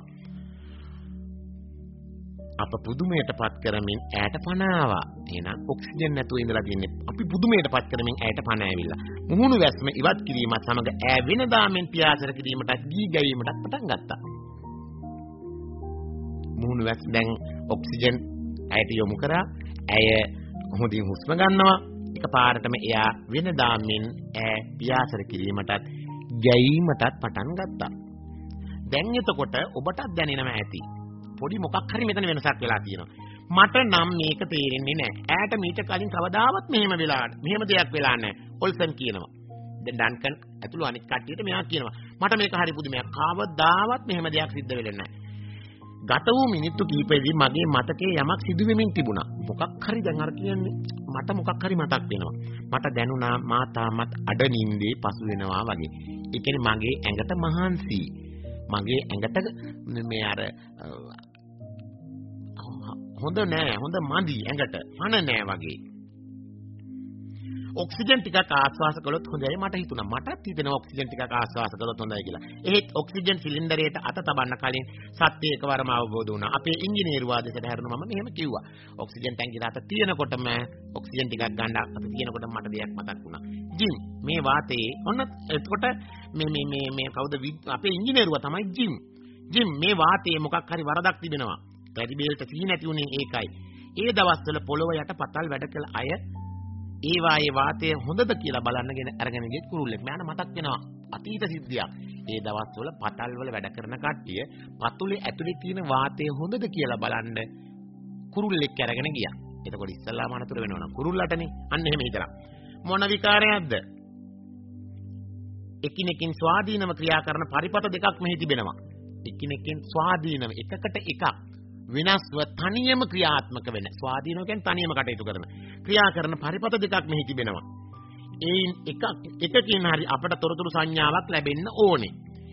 අප පුදුමයටපත් කරමින් ඈට පණ ආවා. එහෙනම් ඔක්සිජන් නැතුව ඉඳලා තින්නේ. අපි පුදුමයටපත් කරමින් ඈට පණ ඇවිල්ලා. මුහුණු වැස්ම ඉවත් කිරීමත් සමග ඈ වෙනදාමින් පියාසර කිරීමටත් ගී ගැයීමටත් පටන් ගත්තා. මුහුණු වැස් දැන් ඔක්සිජන් ඇයට යොමු කරා. ඇය හොඳින් හුස්ම ගන්නවා. එකපාරටම එයා වෙනදාමින් ඈ පියාසර කිරීමටත් ගැයීමටත් පටන් ගත්තා. දැන් එතකොට ඔබටත් දැනෙනවා ඇති. පොඩි මොකක් හරි මෙතන වෙනසක් වෙලා තියෙනවා. මට නම් මේක තේරෙන්නේ නැහැ. ඈට මීට කලින් කවදාවත් මෙහෙම දෙයක් වෙලා නැහැ. ඔල්සන් කියනවා. දැන් ඩන්කන් ඇතුළු අනිත් කට්ටියට මෙයා කියනවා. මට මේක හරි පුදුමයක්. කවදාවත් මෙහෙම දෙයක් සිද්ධ වෙන්නේ නැහැ. ගත වූ මිනිත්තු කිහිපෙදී මගේ මතකයේ යමක් සිදු වෙමින් තිබුණා. මොකක් හරි දැන් අර කියන්නේ මට මොකක් හරි මතක් වෙනවා. මට දැනුණා මා තාමත් අඩ නින්දේ පසු වෙනවා වගේ. ඒ කියන්නේ මගේ ඇඟට මහන්සි. මගේ ඇඟට මේ අර හොඳ මදි ඇඟට පණ නෑ වගේ. ඔක්සිජන් ටිකක් ආශ්වාස කළොත් හොඳයි මට හිතුණා. මටත් හිතෙනවා ඔක්සිජන් ටිකක් ආශ්වාස කළොත් හොඳයි කියලා. එහෙත් ඔක්සිජන් සිලින්ඩරයට අත තබන්න කලින් සත්‍ය එකවරම අවබෝධ වුණා. අපේ ඉංජිනේරුවාදයට හැරුණා මම මෙහෙම කිව්වා. ඔක්සිජන් ටැංකියට අත තියනකොටම ඔක්සිජන් ටිකක් ගන්න අත තියනකොටම මට දෙයක් මතක් වුණා. ජිම් මේ වාතයේ ඔන්න එතකොට මේ කවුද අපේ ඉංජිනේරුවා තමයි ජිම් මේ වාතයේ මොකක් හරි වරදක් තිබෙනවා. පැරිබේල්ට සී නැති උනේ ඒකයි. ඒ දවස්වල පොළොව යට පතල් වැඩ කළ අය ඒ වායේ වාතය හොඳද කියලා බලන්නගෙන අරගෙන ගිය කුරුල්ලෙක්. මම මතක් වෙනවා අතීත සිද්ධියක්. ඒ දවස්වල පතල් වල වැඩ කරන කට්ටිය පතුලේ ඇතුලේ තියෙන වාතය හොඳද කියලා බලන්න කුරුල්ලෙක් අරගෙන ගියා. එතකොට ඉස්සල්ලාම අනතුර වෙනවනම් කුරුල්ලටනේ. අන්න එහෙම හිතලා. මොන විකාරයක්ද? එකිනෙකින් ස්වාධීනව ක්‍රියා කරන පරිපත දෙකක් මෙහි තිබෙනවා. එකිනෙකින් ස්වාධීනව එකකට එකක් විනාශව තනියම ක්‍රියාත්මක වෙන ස්වාධීනව කියන්නේ තනියම කටයුතු කරන ක්‍රියා කරන පරිපත දෙකක් මෙහි තිබෙනවා. ඒයින් එකකින් හරි අපට තොරතුරු සංඥාවක් ලැබෙන්න ඕනේ.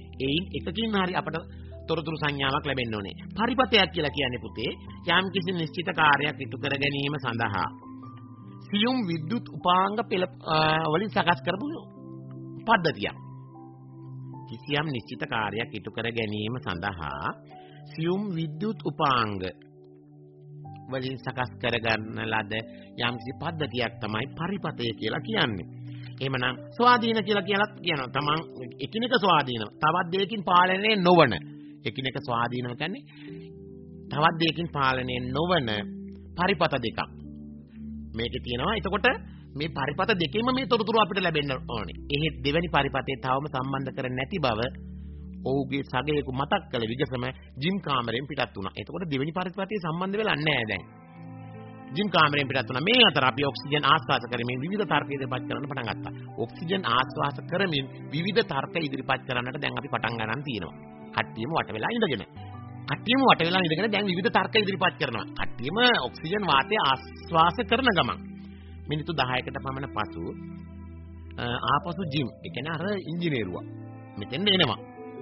පරිපතයක් කියලා කියන්නේ පුතේ යම් කිසි නිශ්චිත කාර්යයක් ඉටු කර ගැනීම සඳහා සියුම් විද්‍යුත් උපාංග පෙළ වලින් සකස් කරපු පද්ධතියක්. කිසියම් නිශ්චිත කාර්යයක් ඉටු කර ගැනීම සඳහා සියුම් විද්‍යුත් උපාංග වලින් සකස් කරගන්න ලද යම්කිසි පද්ධතියක් තමයි පරිපතය කියලා කියන්නේ. එහෙමනම් ස්වාධීන කියලා කියනවා. තමන් එකිනෙක ස්වාධීනව තවත් දෙයකින් පාලනය නොවන එකිනෙක ස්වාධීනව කියන්නේ තවත් දෙයකින් පාලනය නොවන පරිපත දෙකක්. මේකේ තියෙනවා. එතකොට මේ පරිපත දෙකෙන්ම මේ තොරතුරු අපිට ලැබෙන්න ඕනේ. එහෙත් දෙවෙනි පරිපතේ තවම සම්බන්ධ කරන්නේ නැති බව ඔහුගේ සගයෙකු මතක් කළ විගසම ජිම් කාමරයෙන් පිටත් වුණා. එතකොට දෙවෙනි පරිපතේ සම්බන්ධ වෙලා නැහැ දැන්. ජිම් කාමරයෙන් පිටත් වුණා. මේ අතර අපි ඔක්සිජන් ආශ්වාස කරමින් විවිධ තර්ක ඉදිරිපත් කරන්න පටන් ගත්තා. ඔක්සිජන් ආශ්වාස කරමින් විවිධ තර්ක ඉදිරිපත් කරන්නට දැන් අපි පටන් ගන්න තියෙනවා. කට්ටියම වට වෙලා ඉඳගෙන. කට්ටියම වට වෙලා ඉඳගෙන දැන් විවිධ තර්ක ඉදිරිපත් කරනවා. කට්ටියම ඔක්සිජන් වාතය ආශ්වාස කරන ගමන් මිනිත්තු 10කට පමණ පසු ආපසු ජිම් ඒ කියන්නේ අර ඉංජිනේරුවා මෙතෙන් එනවා.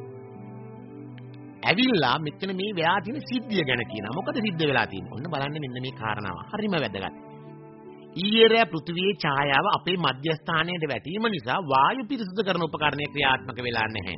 ඇවිල්ලා මෙතන මේ වෙලා තියෙන සිද්ධිය ගැන කියනවා. මොකද සිද්ධ වෙලා තියෙන්නේ? ඔන්න බලන්න මෙන්න මේ කාරණාව. හරිම වැදගත්. ඊයේ පෘථිවියේ ඡායාව අපේ මධ්‍යස්ථානයේ වැටීම නිසා වායු පිරිසිදු කරන උපකරණය ක්‍රියාත්මක වෙලා නැහැ.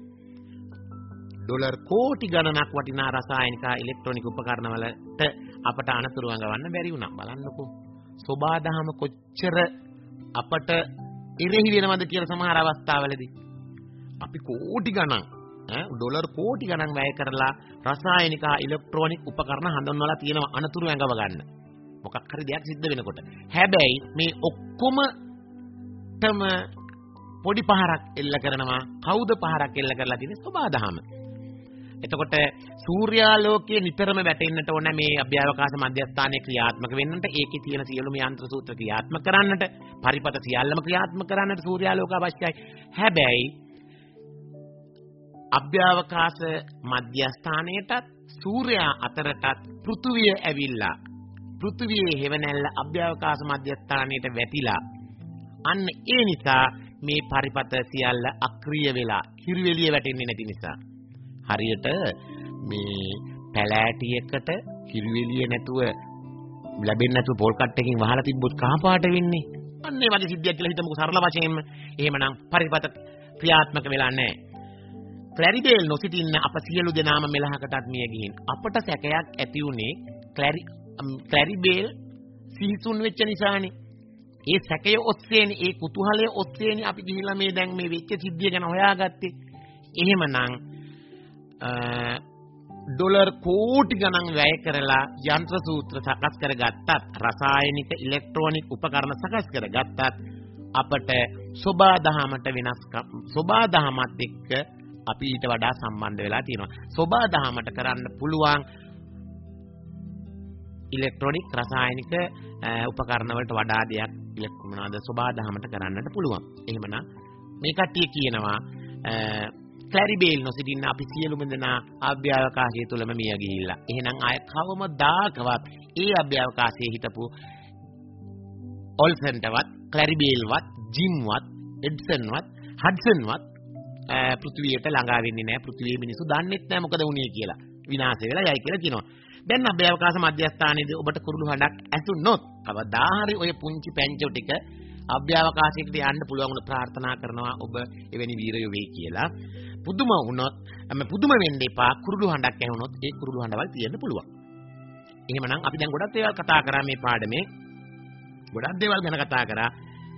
ඩොලර් කෝටි ගණනක් වටිනා රසායනික ඉලෙක්ට්‍රොනික උපකරණ වලට අපට අනතුරු වඟවන්න බැරි වුණා. බලන්නකෝ. සෝබාදහම කොච්චර අපට ඉරෙහි වෙනවද කියලා සමහර අවස්ථාවලදී. අපි කෝටි ගණන් ඩොලර් කෝටි ගණන් වැය කරලා රසායනික ඉලෙක්ට්‍රොනික උපකරණ හඳුන්වලා තියෙනවා අනතුරු ඇඟව ගන්න. මොකක් හරි දෙයක් සිද්ධ වෙනකොට. හැබැයි මේ ඔක්කොමටම පොඩි පහරක් එල්ල කරනවා. කවුද පහරක් එල්ල කරලා තියෙන්නේ? සෝබාදහම. එතකොට සූර්යාලෝකයේ නිතරම වැටෙන්නට ඕන මේ අභ්‍යවකාශ මධ්‍යස්ථානයේ ක්‍රියාත්මක වෙන්නට ඒකේ තියෙන සියලුම යන්ත්‍ර සූත්‍ර ක්‍රියාත්මක කරන්නට පරිපත සියල්ලම ක්‍රියාත්මක කරන්නට සූර්යාලෝක අවශ්‍යයි. හැබැයි අභ්‍යවකාශ මධ්‍යස්ථානයටත් සූර්යා අතරටත් පෘථුවිය ඇවිල්ලා පෘථුවියේ හෙවණැල්ල අභ්‍යවකාශ මධ්‍යස්ථානයට වැටිලා අන්න ඒ නිසා මේ පරිපත සියල්ල අක්‍රිය වෙලා හිරිවෙලිය වැටෙන්නේ නැති නිසා හරියට මේ පැලෑටියකට හිරිවෙලිය නැතුව ලැබෙන්නේ නැතුව පොල් කට්ටකින් වහලා තිබ්බොත් කහ පාට වෙන්නේ. අන්න ඒ වගේ සිද්ධියක් කියලා හිතමුකෝ සරල වශයෙන්ම. එහෙමනම් පරිපත ක්‍රියාත්මක වෙලා නැහැ. ක්ලැරිබේල් නොසිටින්න අප සියලු දෙනාම මෙලහකටත් මිය ගිහින් අපට සැකයක් ඇති උනේ ක්ලැරිබේල් සිහිසුන් වෙච්ච නිසානේ. ඒ සැකය ඔස්සේනේ ඒ කුතුහලය ඔස්සේනේ අපි ගිහිල්ලා මේ දැන් මේ වෙච්ච සිද්ධිය ගැන හොයාගත්තේ. එහෙමනම් ඩොලර් කෝටි ගණන් වැය කරලා යන්ත්‍ර සූත්‍ර සකස් කරගත්තත් රසායනික ඉලෙක්ට්‍රොනික උපකරණ සකස් කරගත්තත් අපට සෝබාදහමට වෙනස්කම් සෝබාදහමත් එක්ක අපි ඊට වඩා සම්බන්ධ වෙලා තියෙනවා. සෝබාදහමට කරන්න පුළුවන් ඉලෙක්ට්‍රොනික රසායනික උපකරණ වලට වඩා දෙයක් මොනවාද සෝබාදහමට කරන්නට පුළුවන්. එහෙමනම් මේ කට්ටිය කියනවා ක්ලැරිබේල් නොසිටින්න අපි සියලුම දෙනා අභ්‍යවකාශය තුලම මිය ගිහිල්ලා. එහෙනම් ආය කවමදාකවත් ඒ අභ්‍යවකාශයේ හිටපු ඔල්සන්ටවත් ක්ලැරිබේල්වත් ජිම්වත් එඩ්සන්වත් හඩ්සන්වත් පෘථිවියට ළඟා වෙන්නේ නැහැ. පෘථිවියේ මිනිස්සු දන්නෙත් නැහැ මොකද වුනේ කියලා. විනාශ වෙලා යයි කියලා කියනවා. දැන් අභ්‍යවකාශ මධ්‍යස්ථානයේදී ඔබට කුරුළු හඬක් ඇසුනොත් කවදා හරි ඔය පුංචි පැංචෝ ටික අභ්‍යවකාශයකට යන්න පුළුවන් වුණ ප්‍රාර්ථනා කරනවා ඔබ එවැනි වීරයෝ වෙයි කියලා. පුදුම වුණොත් පුදුම වෙන්න එපා. කුරුළු හඬක් ඇහුනොත් ඒ කුරුළු හඬවල් තියෙන්න පුළුවන්. එහෙමනම් අපි දැන් ගොඩක් දේවල් කතා කරා මේ පාඩමේ. ගොඩක් දේවල් ගැන කතා කරා.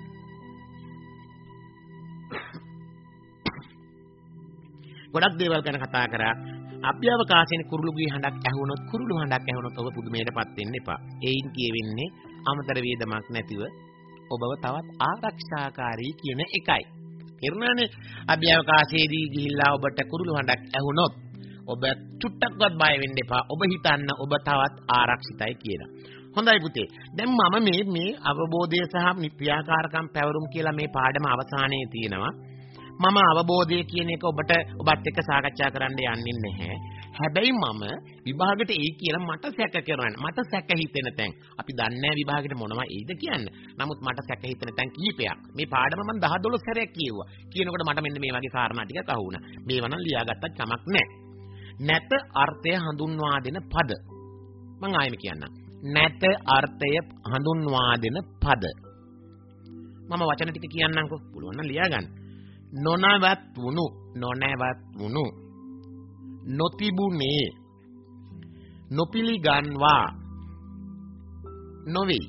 ගොඩක් දේවල් ගැන කතා කරා. අභ්‍යවකාශයේ කුරුළුගේ හඬක් ඇහුනොත් ඔබ පුදුමයටපත් වෙන්න එපා. ඒයින් කියවෙන්නේ අමතර වේදමක් නැතිව ඔබව තවත් ආරක්ෂාකාරී කියන එකයි. තේරුණානේ? අභ්‍යවකාශයේදී ගිහිල්ලා ඔබට කුරුළු හඬක් ඇහුනොත් ඔබ චුට්ටක්වත් බය වෙන්න එපා. ඔබ හිතන්න ඔබ තවත් ආරක්ෂිතයි කියලා. හොඳයි පුතේ. දැන් මම මේ අවබෝධය සහ නිත්‍යාකාරකම් පැවරුම් කියලා මේ පාඩම අවසානයේ තියෙනවා. මම අවබෝධය කියන එක ඔබත් එක්ක සාකච්ඡා කරන්න යන්නේ නැහැ. හැබැයි මම විභාගෙට එයි කියලා මට සැක කරනවා. මට සැක හිතෙන තැන් අපි දන්නේ නැහැ විභාගෙට මොනවා එයිද කියන්න. නමුත් මට සැක හිතෙන තැන් කීපයක්. මේ පාඩම මම 10-12 සැරයක් කියෙව්වා. කියනකොට මට මෙන්න මේ වගේ කාරණා ටිකක් අහු වුණා. මේවා නම් ලියාගත්තත් කමක් නැහැ. නැත අර්ථය හඳුන්වා දෙන පද. මම ආයෙම කියන්නම්. නැත අර්ථය හඳුන්වා දෙන පද. මම වචන ටික කියන්නම්කෝ. පුළුවන් නම් ලියාගන්න. නොනවත් වුණු නොතිබුනේ නොපිලිගන්වා නොවේ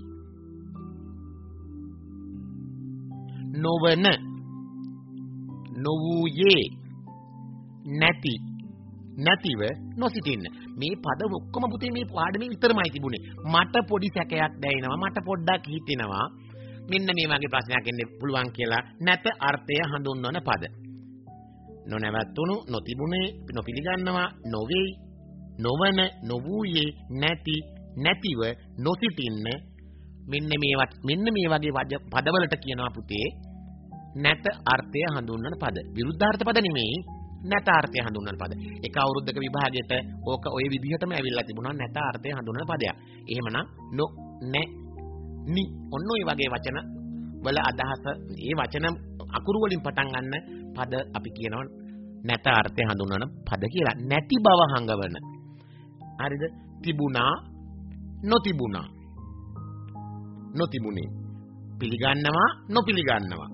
නොවන නොවූයේ නැතිව නොසිටින්න. මේ පද ඔක්කොම පුතේ මේ පාඩමේ විතරමයි තිබුණේ. මට පොඩි සැකයක් දැනෙනවා. මට පොඩ්ඩක් හිතෙනවා මෙන්න මේ වගේ ප්‍රශ්නයක් එන්න පුළුවන් කියලා. නැත අර්ථය හඳුන්වන පද. නොනවත්තුණු නොතිබුනේ නොපිලිගන්නවා නොවේ නොවන නොවූයේ නැතිව නොසිටින්න. මෙන්න මේ වගේ පදවලට කියනවා පුතේ නැත අර්ථය හඳුන්වන පද. විරුද්ධාර්ථ පද නෙමෙයි. නැත අර්ථය හඳුන්වන පද. එක අවුරුද්දක විභාගයට ඕක ඔය විදිහටම ඇවිල්ලා තිබුණා නැත අර්ථය හඳුන්වන පදයක්. එහෙමනම් නො නැ නි ඔන්න ඔය වගේ වචන වල අදහස මේ වචන අකුරු වලින් පටන් ගන්න පද අපි කියනවා නැත අර්ථය හඳුන්වන පද කියලා. නැති බව හංගවන. හරිද? තිබුණා නොතිබුණා. නොතිබුණේ. පිළිගන්නවා නොපිළිගන්නවා.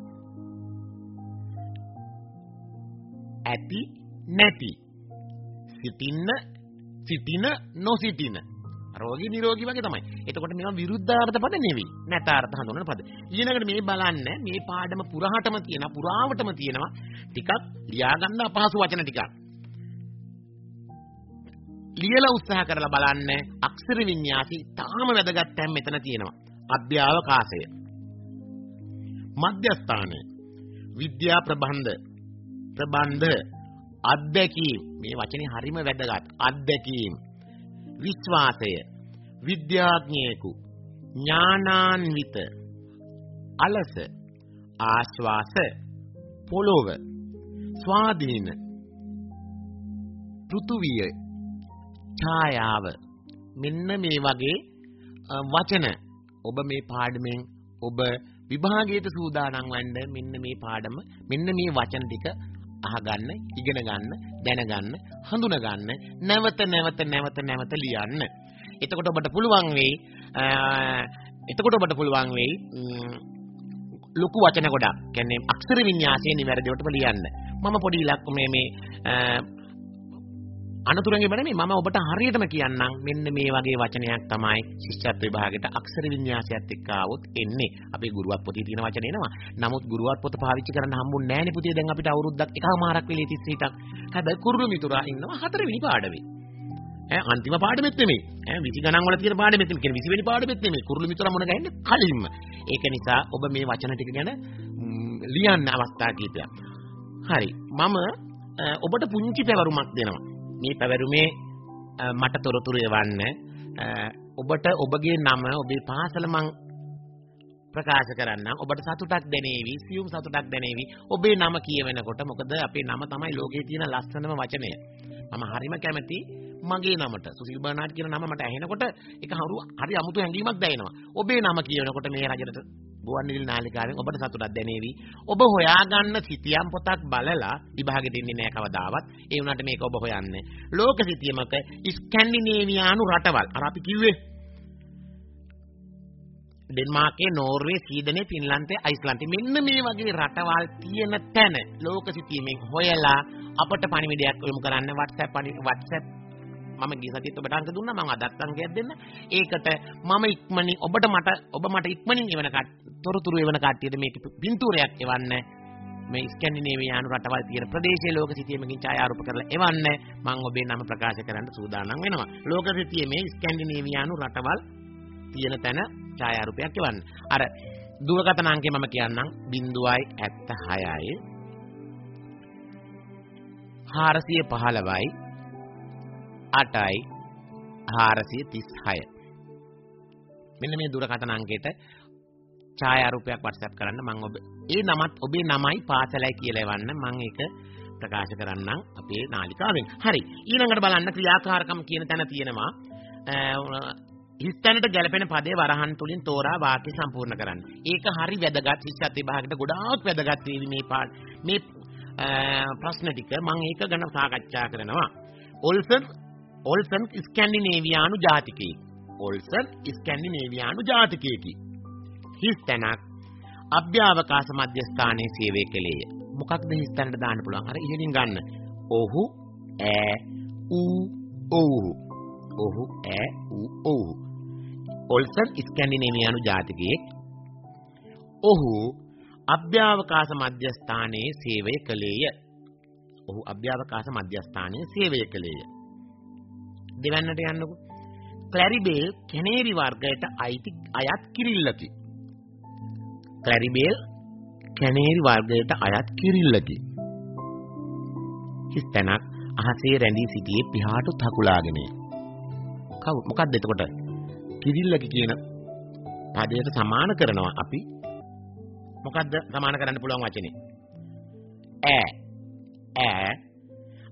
ඇති නැති. සිටින්න සිටින නොසිටින. රෝගී නිරෝගී වගේ තමයි. එතකොට මේවා විරුද්ධාර්ථ පද නෙවෙයි. නැතාර්ථ හඳුනන පද. ඊළඟට මේ බලන්න මේ පාඩම පුරාවටම තියෙනවා ටිකක් ලියා ගන්න අපහසු වචන ටිකක්. ලියලා උත්සාහ කරලා බලන්න අක්ෂර වින්‍යාසي තාම වැදගත් තැන් මෙතන තියෙනවා. අභ්‍යවකාශය. මධ්‍යස්ථානය. විද්‍යා ප්‍රබන්ධ අධ්‍යක්ීම් මේ වචනේ හරිම වැදගත්. අධ්‍යක්ීම් විශ්වාසය විද්‍යාඥයෙකු ඥානාන්විත අලස ආශ්වාස පොළොව ස්වාධීන පෘථුවිය ඡායාව මෙන්න මේ වගේ වචන ඔබ මේ පාඩමෙන් ඔබ විභාගයට සූදානම් වෙන්න මෙන්න මේ පාඩම මෙන්න මේ වචන ටික අහගන්න ඉගෙන ගන්න දැනගන්න හඳුනගන්න නැවත ලියන්න. එතකොට ඔබට පුළුවන් වෙයි ලොකු වචන ගොඩක් කියන්නේ අක්ෂර වින්‍යාසය නිවැරදිවටම ලියන්න. මම පොඩි මේ අනතුරුගේ බණේ මම ඔබට හරියටම කියන්නම් මෙන්න මේ වගේ වචනයක් තමයි ශිෂ්‍යත්ව විභාගයට අක්ෂර වින්‍යාසයත් එක්ක આવොත් එන්නේ. අපේ ගුරුවත් පොතේ තියෙන වචන එනවා. නමුත් ගුරුවත් පොත පාවිච්චි කරන්න හම්බුන්නේ නැහැනේ පුතේ. දැන් අපිට අවුරුද්දක් එකමාරක් වෙලේ 32ක්. හැබැයි කුරුළු මිතුරා ඉන්නවා 4 වෙනි පාඩමේ. අන්තිම පාඩමෙත් නෙමෙයි. 20 ගණන් වල තියෙන පාඩමෙත් නෙමෙයි. කියන්නේ 20 වෙනි පාඩමෙත් නෙමෙයි. කුරුළු මිතුරා මොන ගන්නේ කලින්ම. ඒක නිසා ඔබ මේ වචන ටික ගැන ලියන්න අවස්ථා කීපයක්. හරි. මම ඔබට පුංචි පැවරුමක් දෙනවා. මේ පැවරුමේ මට තොරතුරු එවන්න ඔබට ඔබගේ නම ඔබේ පාසල මං ප්‍රකාශ කරන්න ඔබට සතුටක් දැනේවි සියුම් සතුටක් දැනේවි ඔබේ නම කියවෙනකොට මොකද අපේ නම තමයි ලෝකේ තියෙන ලස්සනම වචනය මම හරිම කැමති මගේ නමට සුසිල් බර්නාඩ් කියන නම මට ඇහෙනකොට ඒක හරි අමුතු හැඟීමක් දැනෙනවා ඔබේ නම කියවෙනකොට මේ රජයට ගුවන්විදුලි නාලිකාවෙන් ඔබට සතුටක් දැනේවි ඔබ හොයාගන්න සිතියම් පොතක් බලලා විභාගෙට ඉන්නේ නැහැ කවදාවත් ඒ වුණාට මේක ඔබ හොයන්නේ ලෝක සිතියමක ස්කැන්ඩිනේවියානු රටවල් අර අපි කිව්වේ ඩෙන්මාර්කේ නෝර්වේ ස්වීඩනයේ ෆින්ලන්තයේ අයිස්ලන්තයේ මෙන්න මේ වගේ රටවල් තියෙන තැන ලෝක සිතියමෙන් හොයලා අපට පණිවිඩයක් යොමු කරන්න WhatsApp මම ගිය සතියේත් ඔබට අංක දුන්නා මම අදත් අංකයක් දෙන්න. ඒකට මම ඉක්මනින් ඔබ මට ඉක්මනින් එවන තොරතුරු එවන කට්ටියට මේක පින්තූරයක් එවන්න. මේ ස්කැන්ඩිනේවියානු රටවල් තියෙන ප්‍රදේශයේ ලෝක සිතියමකින් ඡායාරූප කරලා එවන්න. මම ඔබේ නම ප්‍රකාශ කරන්න සූදානම් වෙනවා. ලෝක සිතියමේ ස්කැන්ඩිනේවියානු රටවල් තියෙන තැන ඡායාරූපයක් එවන්න. අර දුරකථන අංකය මම කියන්නම් 0.76යි 415යි 8යි 436 මෙන්න මේ දුරකථන අංකයට ඡායාරූපයක් WhatsApp කරන්න මම ඒ නමත් ඔබේ නමයි පාසලයි කියලා එවන්න මම ඒක ප්‍රකාශ කරන්නම් අපේ නාලිකාවෙන්. හරි. ඊළඟට බලන්න ක්‍රියාකාරකම් කියන තැන තියෙනවා හිස්තැනට ගැලපෙන පදේ වරහන් තුලින් තෝරා වාක්‍ය සම්පූර්ණ කරන්න. ඒක හරි වැදගත් ශිෂ්‍යත්ව විභාගයට ගොඩාක් වැදගත් වේවි මේ ප්‍රශ්න ටික මම ඒක ගැන සාකච්ඡා කරනවා. ඔල්සන් ස්කැන්ඩිනේවියානු ජාතිකයෙකි. හිස්තැනක් අභ්‍යවකාශ මධ්‍යස්ථානයේ සේවය කළේය. මොකක්ද හිස්තැනට දාන්න පුළුවන්? අර ඉහළින් ගන්න. ඔහු ඈ ඌ ඔව්හු. ඔහු ඈ ඌ ඔව්හු. ඔල්සන් ස්කැන්ඩිනේවියානු ජාතිකයෙක්. ඔහු අභ්‍යවකාශ මධ්‍යස්ථානයේ සේවය කළේය. ඔහු අභ්‍යවකාශ මධ්‍යස්ථානයේ සේවය කළේය. දෙවන්නට යන්නකො. ක්ලැරිබේල් කැනේරි වර්ගයට අයත් කිරිල්ලකි. ක්ලැරිබේල් කැනේරි වර්ගයට අයත් කිරිල්ලකි. හිස්තැනක් අහසේ රැඳී සිටියේ පිහාටු තකුලාගෙන. මොකක්ද එතකොට? කිරිල්ලකි කියන පදයට සමාන කරනවා අපි. මොකද්ද සමාන කරන්න පුළුවන් වචනේ? ඈ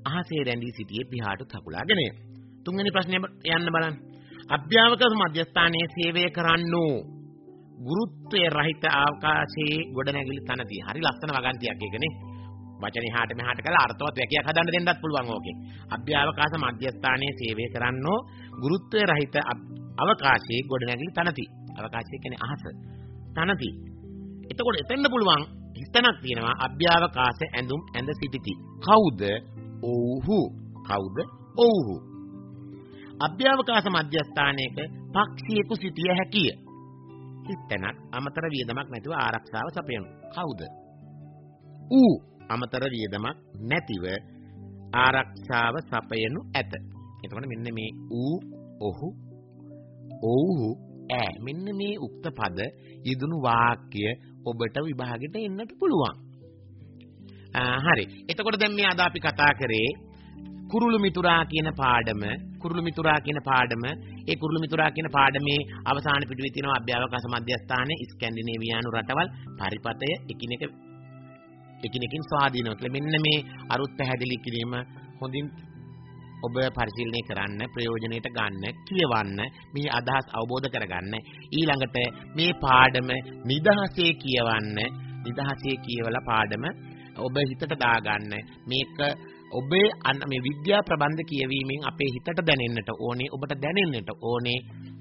අහසේ රැඳී සිටියේ පිහාටු තකුලාගෙන. තුන්වෙනි ප්‍රශ්නේ යන්න බලන්න. අභ්‍යවකාශ මධ්‍යස්ථානයේ සේවය කරන්නෝ ගුරුත්වය රහිත ආකාශයේ ගොඩනැගිලි තනදී. හරි ලස්සන වගන්තියක් ඒකනේ. වචනේ හාට මෙහාට කරලා අර්ථවත් වැකියක් හදන්න දෙන්නත් පුළුවන් ඕකේ. අභ්‍යවකාශ මධ්‍යස්ථානයේ සේවය කරන්නෝ ගුරුත්වය රහිත අවකාශයේ ගොඩනැගිලි තනදී. අවකාශය කියන්නේ අහස. තනදී. එතකොට එතෙන්ද පුළුවන් හිතනක් තියෙනවා අභ්‍යවකාශ ඇඳුම් ඇඳ සිටිති. කවුද? ඔව්හු. කවුද? ඔව්හු. අභ්‍යවකාශ මධ්‍යස්ථානයක පක්ෂියෙකු සිටිය හැකිය. හිතනක් අමතර වියදමක් නැතිව ආරක්ෂාව සපයනු. කවුද? ඌ අමතර වියදමක් නැතිව ආරක්ෂාව සපයනු ඇත. එතකොට මෙන්න මේ ඌ, ඔහු, ඔව්හු, ඈ මෙන්න මේ උක්ත පද යෙදුණු වාක්‍ය ඔබට විභාගෙට එන්නට පුළුවන්. හරි. එතකොට දැන් මේ අද අපි කතා කරේ කුරුළු මිතුරා කියන පාඩම. කුරුළු මිතුරා කියන පාඩම, ඒ කුරුළු මිතුරා කියන පාඩමේ අවසාන පිටුවේ තියෙනවා අභ්‍යවකාශ මධ්‍යස්ථානයේ ස්කැන්ඩිනේවියානු රටවල් පරිපතය එකිනෙකින් ස්වාධීනව කියලා. මෙන්න මේ අරුත් පැහැදිලි කිරීම හොඳින් ඔබ පරිශීලනය කරන්න, ප්‍රයෝජනෙට ගන්න, කියවන්න, මේ අදහස් අවබෝධ කරගන්න. ඊළඟට මේ පාඩම නිදහසේ කියවන්න. නිදහසේ කියවලා පාඩම ඔබ හිතට දාගන්න. මේක ඔබේ මේ විද්‍යා ප්‍රබන්ධ කියවීමෙන් අපේ හිතට දැනෙන්නට ඕනේ, ඔබට දැනෙන්නට ඕනේ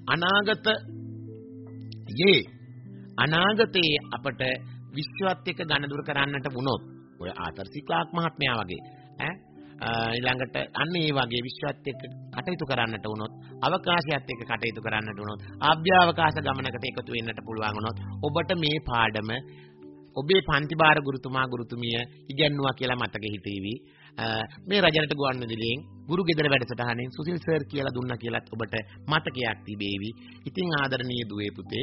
අනාගතයේ අපට විශ්වත් එක්ක ගණදුර කරන්නට වුණොත්, ඔය ආතර් සි ක්ලාක් මහත්මයා වගේ ඊළඟට අන්න ඒ වගේ විශ්වත් එක්ක කටයුතු කරන්නට වුණොත්, අවකාශයත් එක්ක කටයුතු කරන්නට වුණොත්, ආභ්‍යවකාශ ගමනකට එකතු වෙන්නට පුළුවන් වුණොත්, ඔබට මේ පාඩම ඔබේ පන්ති භාර ගුරුතුමා ගුරුතුමිය ඉගැන්නුවා කියලා මතකෙ හිටේවි. මේ රජනට ගුවන්විදුලියෙන් ගුරු ගෙදර වැඩසටහනෙන් සුසිල් සර් කියලා දුන්නා කියලාත් ඔබට මතකයක් තිබේවි. ඉතින් ආදරණීය දුවේ පුතේ,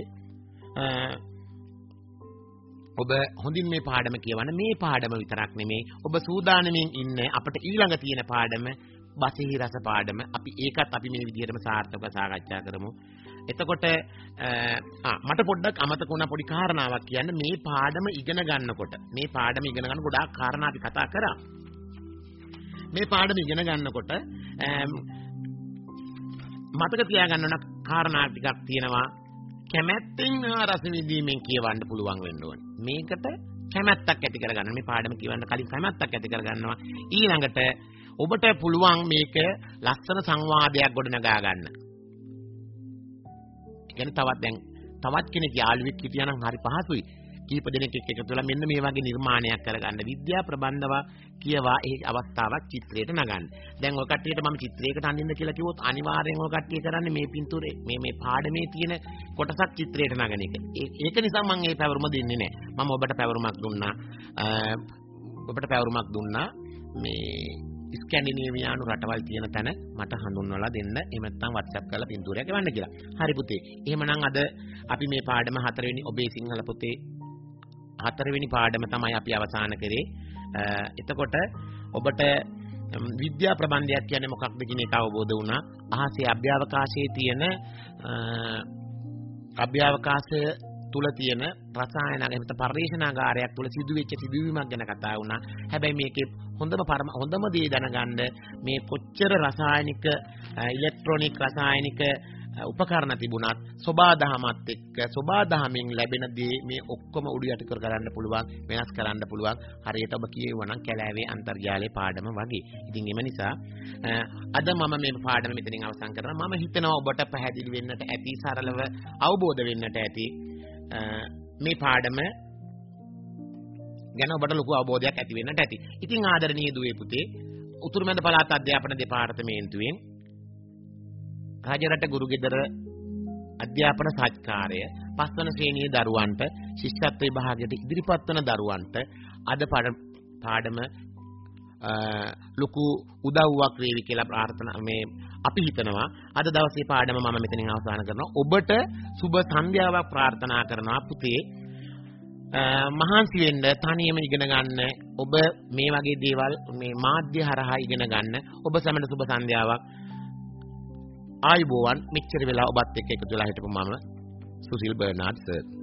ඔබ හොඳින් මේ පාඩම කියවන්න. මේ පාඩම විතරක් නෙමෙයි, ඔබ සූදානමින් ඉන්න අපිට ඊළඟ තියෙන පාඩම බසෙහි රස පාඩම. අපි ඒකත් අපි මේ විදිහටම සාර්ථකව සාකච්ඡා කරමු. එතකොට මට පොඩ්ඩක් අමතක වුණා පොඩි කාරණාවක් කියන්න. මේ පාඩම ඉගෙන ගන්නකොට ගොඩාක් කාරණා අපි කතා කරා. මේ පාඩම ඉගෙන ගන්නකොට මතක තියාගන්න ඕන කාරණා ටිකක් තියෙනවා. කැමැත්තෙන් රස විඳීමෙන් කියවන්න පුළුවන් වෙන්න ඕනේ. මේකට කැමැත්තක් ඇති කරගන්න. මේ පාඩම කියවන්න කලින් කැමැත්තක් ඇති කරගන්නවා. ඊළඟට ඔබට පුළුවන් මේක ලස්සන සංවාදයක් ගොඩනගා ගන්න. කියන්නේ තවත් කෙනෙක් යාළුවෙක් හිටියනම් හරි පහසුයි. කීප දෙනෙක් එක්ක එකතු වෙලා මෙන්න මේ වගේ නිර්මාණයක් කරගන්න. විද්‍යා ප්‍රබන්ධව කියවා ඒ අවස්ථාවක් චිත්‍රයට නගන්න. දැන් ඔය කට්ටියට මම චිත්‍රයකට අඳින්න කියලා කිව්වොත් අනිවාර්යෙන් ඔය කට්ටිය කරන්නේ මේ පින්තූරේ මේ පාඩමේ තියෙන කොටසක් චිත්‍රයට නගන එක. ඒක නිසා මම මේ පැවරුම දෙන්නේ නැහැ. මම ඔබට පැවරුමක් දුන්නා. මේ ස්කැන්ඩිනේවියානු රටවල් තියෙන තැන මට හඳුන්වලා දෙන්න. එහෙම නැත්නම් WhatsApp කරලා පින්තූරයක් එවන්න කියලා. හරි පුතේ. එහෙමනම් අද අපි මේ පාඩම 4 වෙනි ඔබේ සිංහල පොතේ 4 වෙනි පාඩම තමයි අපි අවසන් කරේ. එතකොට ඔබට විද්‍යා ප්‍රබන්ධයක් කියන්නේ මොකක්ද කියන එක අවබෝධ වුණා. අහසේ අභ්‍යවකාශයේ තියෙන අභ්‍යවකාශය තුල තියෙන රසායනගත පරිශනාගාරයක් තුල සිදුවෙච්ච සිදුවීමක් ගැන කතා වුණා. හැබැයි මේකේ හොඳම දේ දැනගන්න මේ කොච්චර රසායනික ඉලෙක්ට්‍රොනික රසායනික උපකරණ තිබුණත් සෝබාදහමත් එක්ක සෝබාදහමෙන් ලැබෙන දේ මේ ඔක්කොම උඩු යට කර ගන්න පුළුවන්, වෙනස් කරන්න පුළුවන්. හරියට ඔබ කියවනම් කැලෑවේ අන්තර්ජාලයේ පාඩම වගේ. ඉතින් එම නිසා අද මම මේ පාඩම මෙතනින් අවසන් කරනවා. මම හිතනවා ඔබට පැහැදිලි වෙන්නට ඇති, සරලව අවබෝධ වෙන්නට ඇති. මේ පාඩම ගැන ඔබට ලොකු අවබෝධයක් ඇති වෙන්නට ඇති. ඉතින් ආදරණීය දුවේ පුතේ, උතුරුමැද පළාත් අධ්‍යාපන දෙපාර්තමේන්තුවෙන් රජරට ගුරුගෙදර අධ්‍යාපන සාත්කාරය 5 වන ශ්‍රේණියේ දරුවන්ට ශිෂ්‍යත්ව විභාගයට ඉදිරිපත් වන දරුවන්ට අද පාඩම ලොකු උදව්වක් වේවි කියලා ප්‍රාර්ථනා අපි හිතනවා. අද දවසේ පාඩම මම මෙතනින් අවසන් කරනවා. ඔබට සුබ සන්ධ්‍යාවක් ප්‍රාර්ථනා කරනවා පුතේ. මහන්සි වෙන්න, තනියම ඉගෙන ගන්න. ඔබ මේ වගේ දේවල් මේ මාධ්‍ය හරහා ඉගෙන ගන්න. ඔබ සැමට සුබ සන්ධ්‍යාවක්. ආයුබෝවන්. මෙච්චර වෙලා ඔබත් එක්ක එකතු වෙලා හිටපු මම සුසිල් බර්නාඩ් සර්.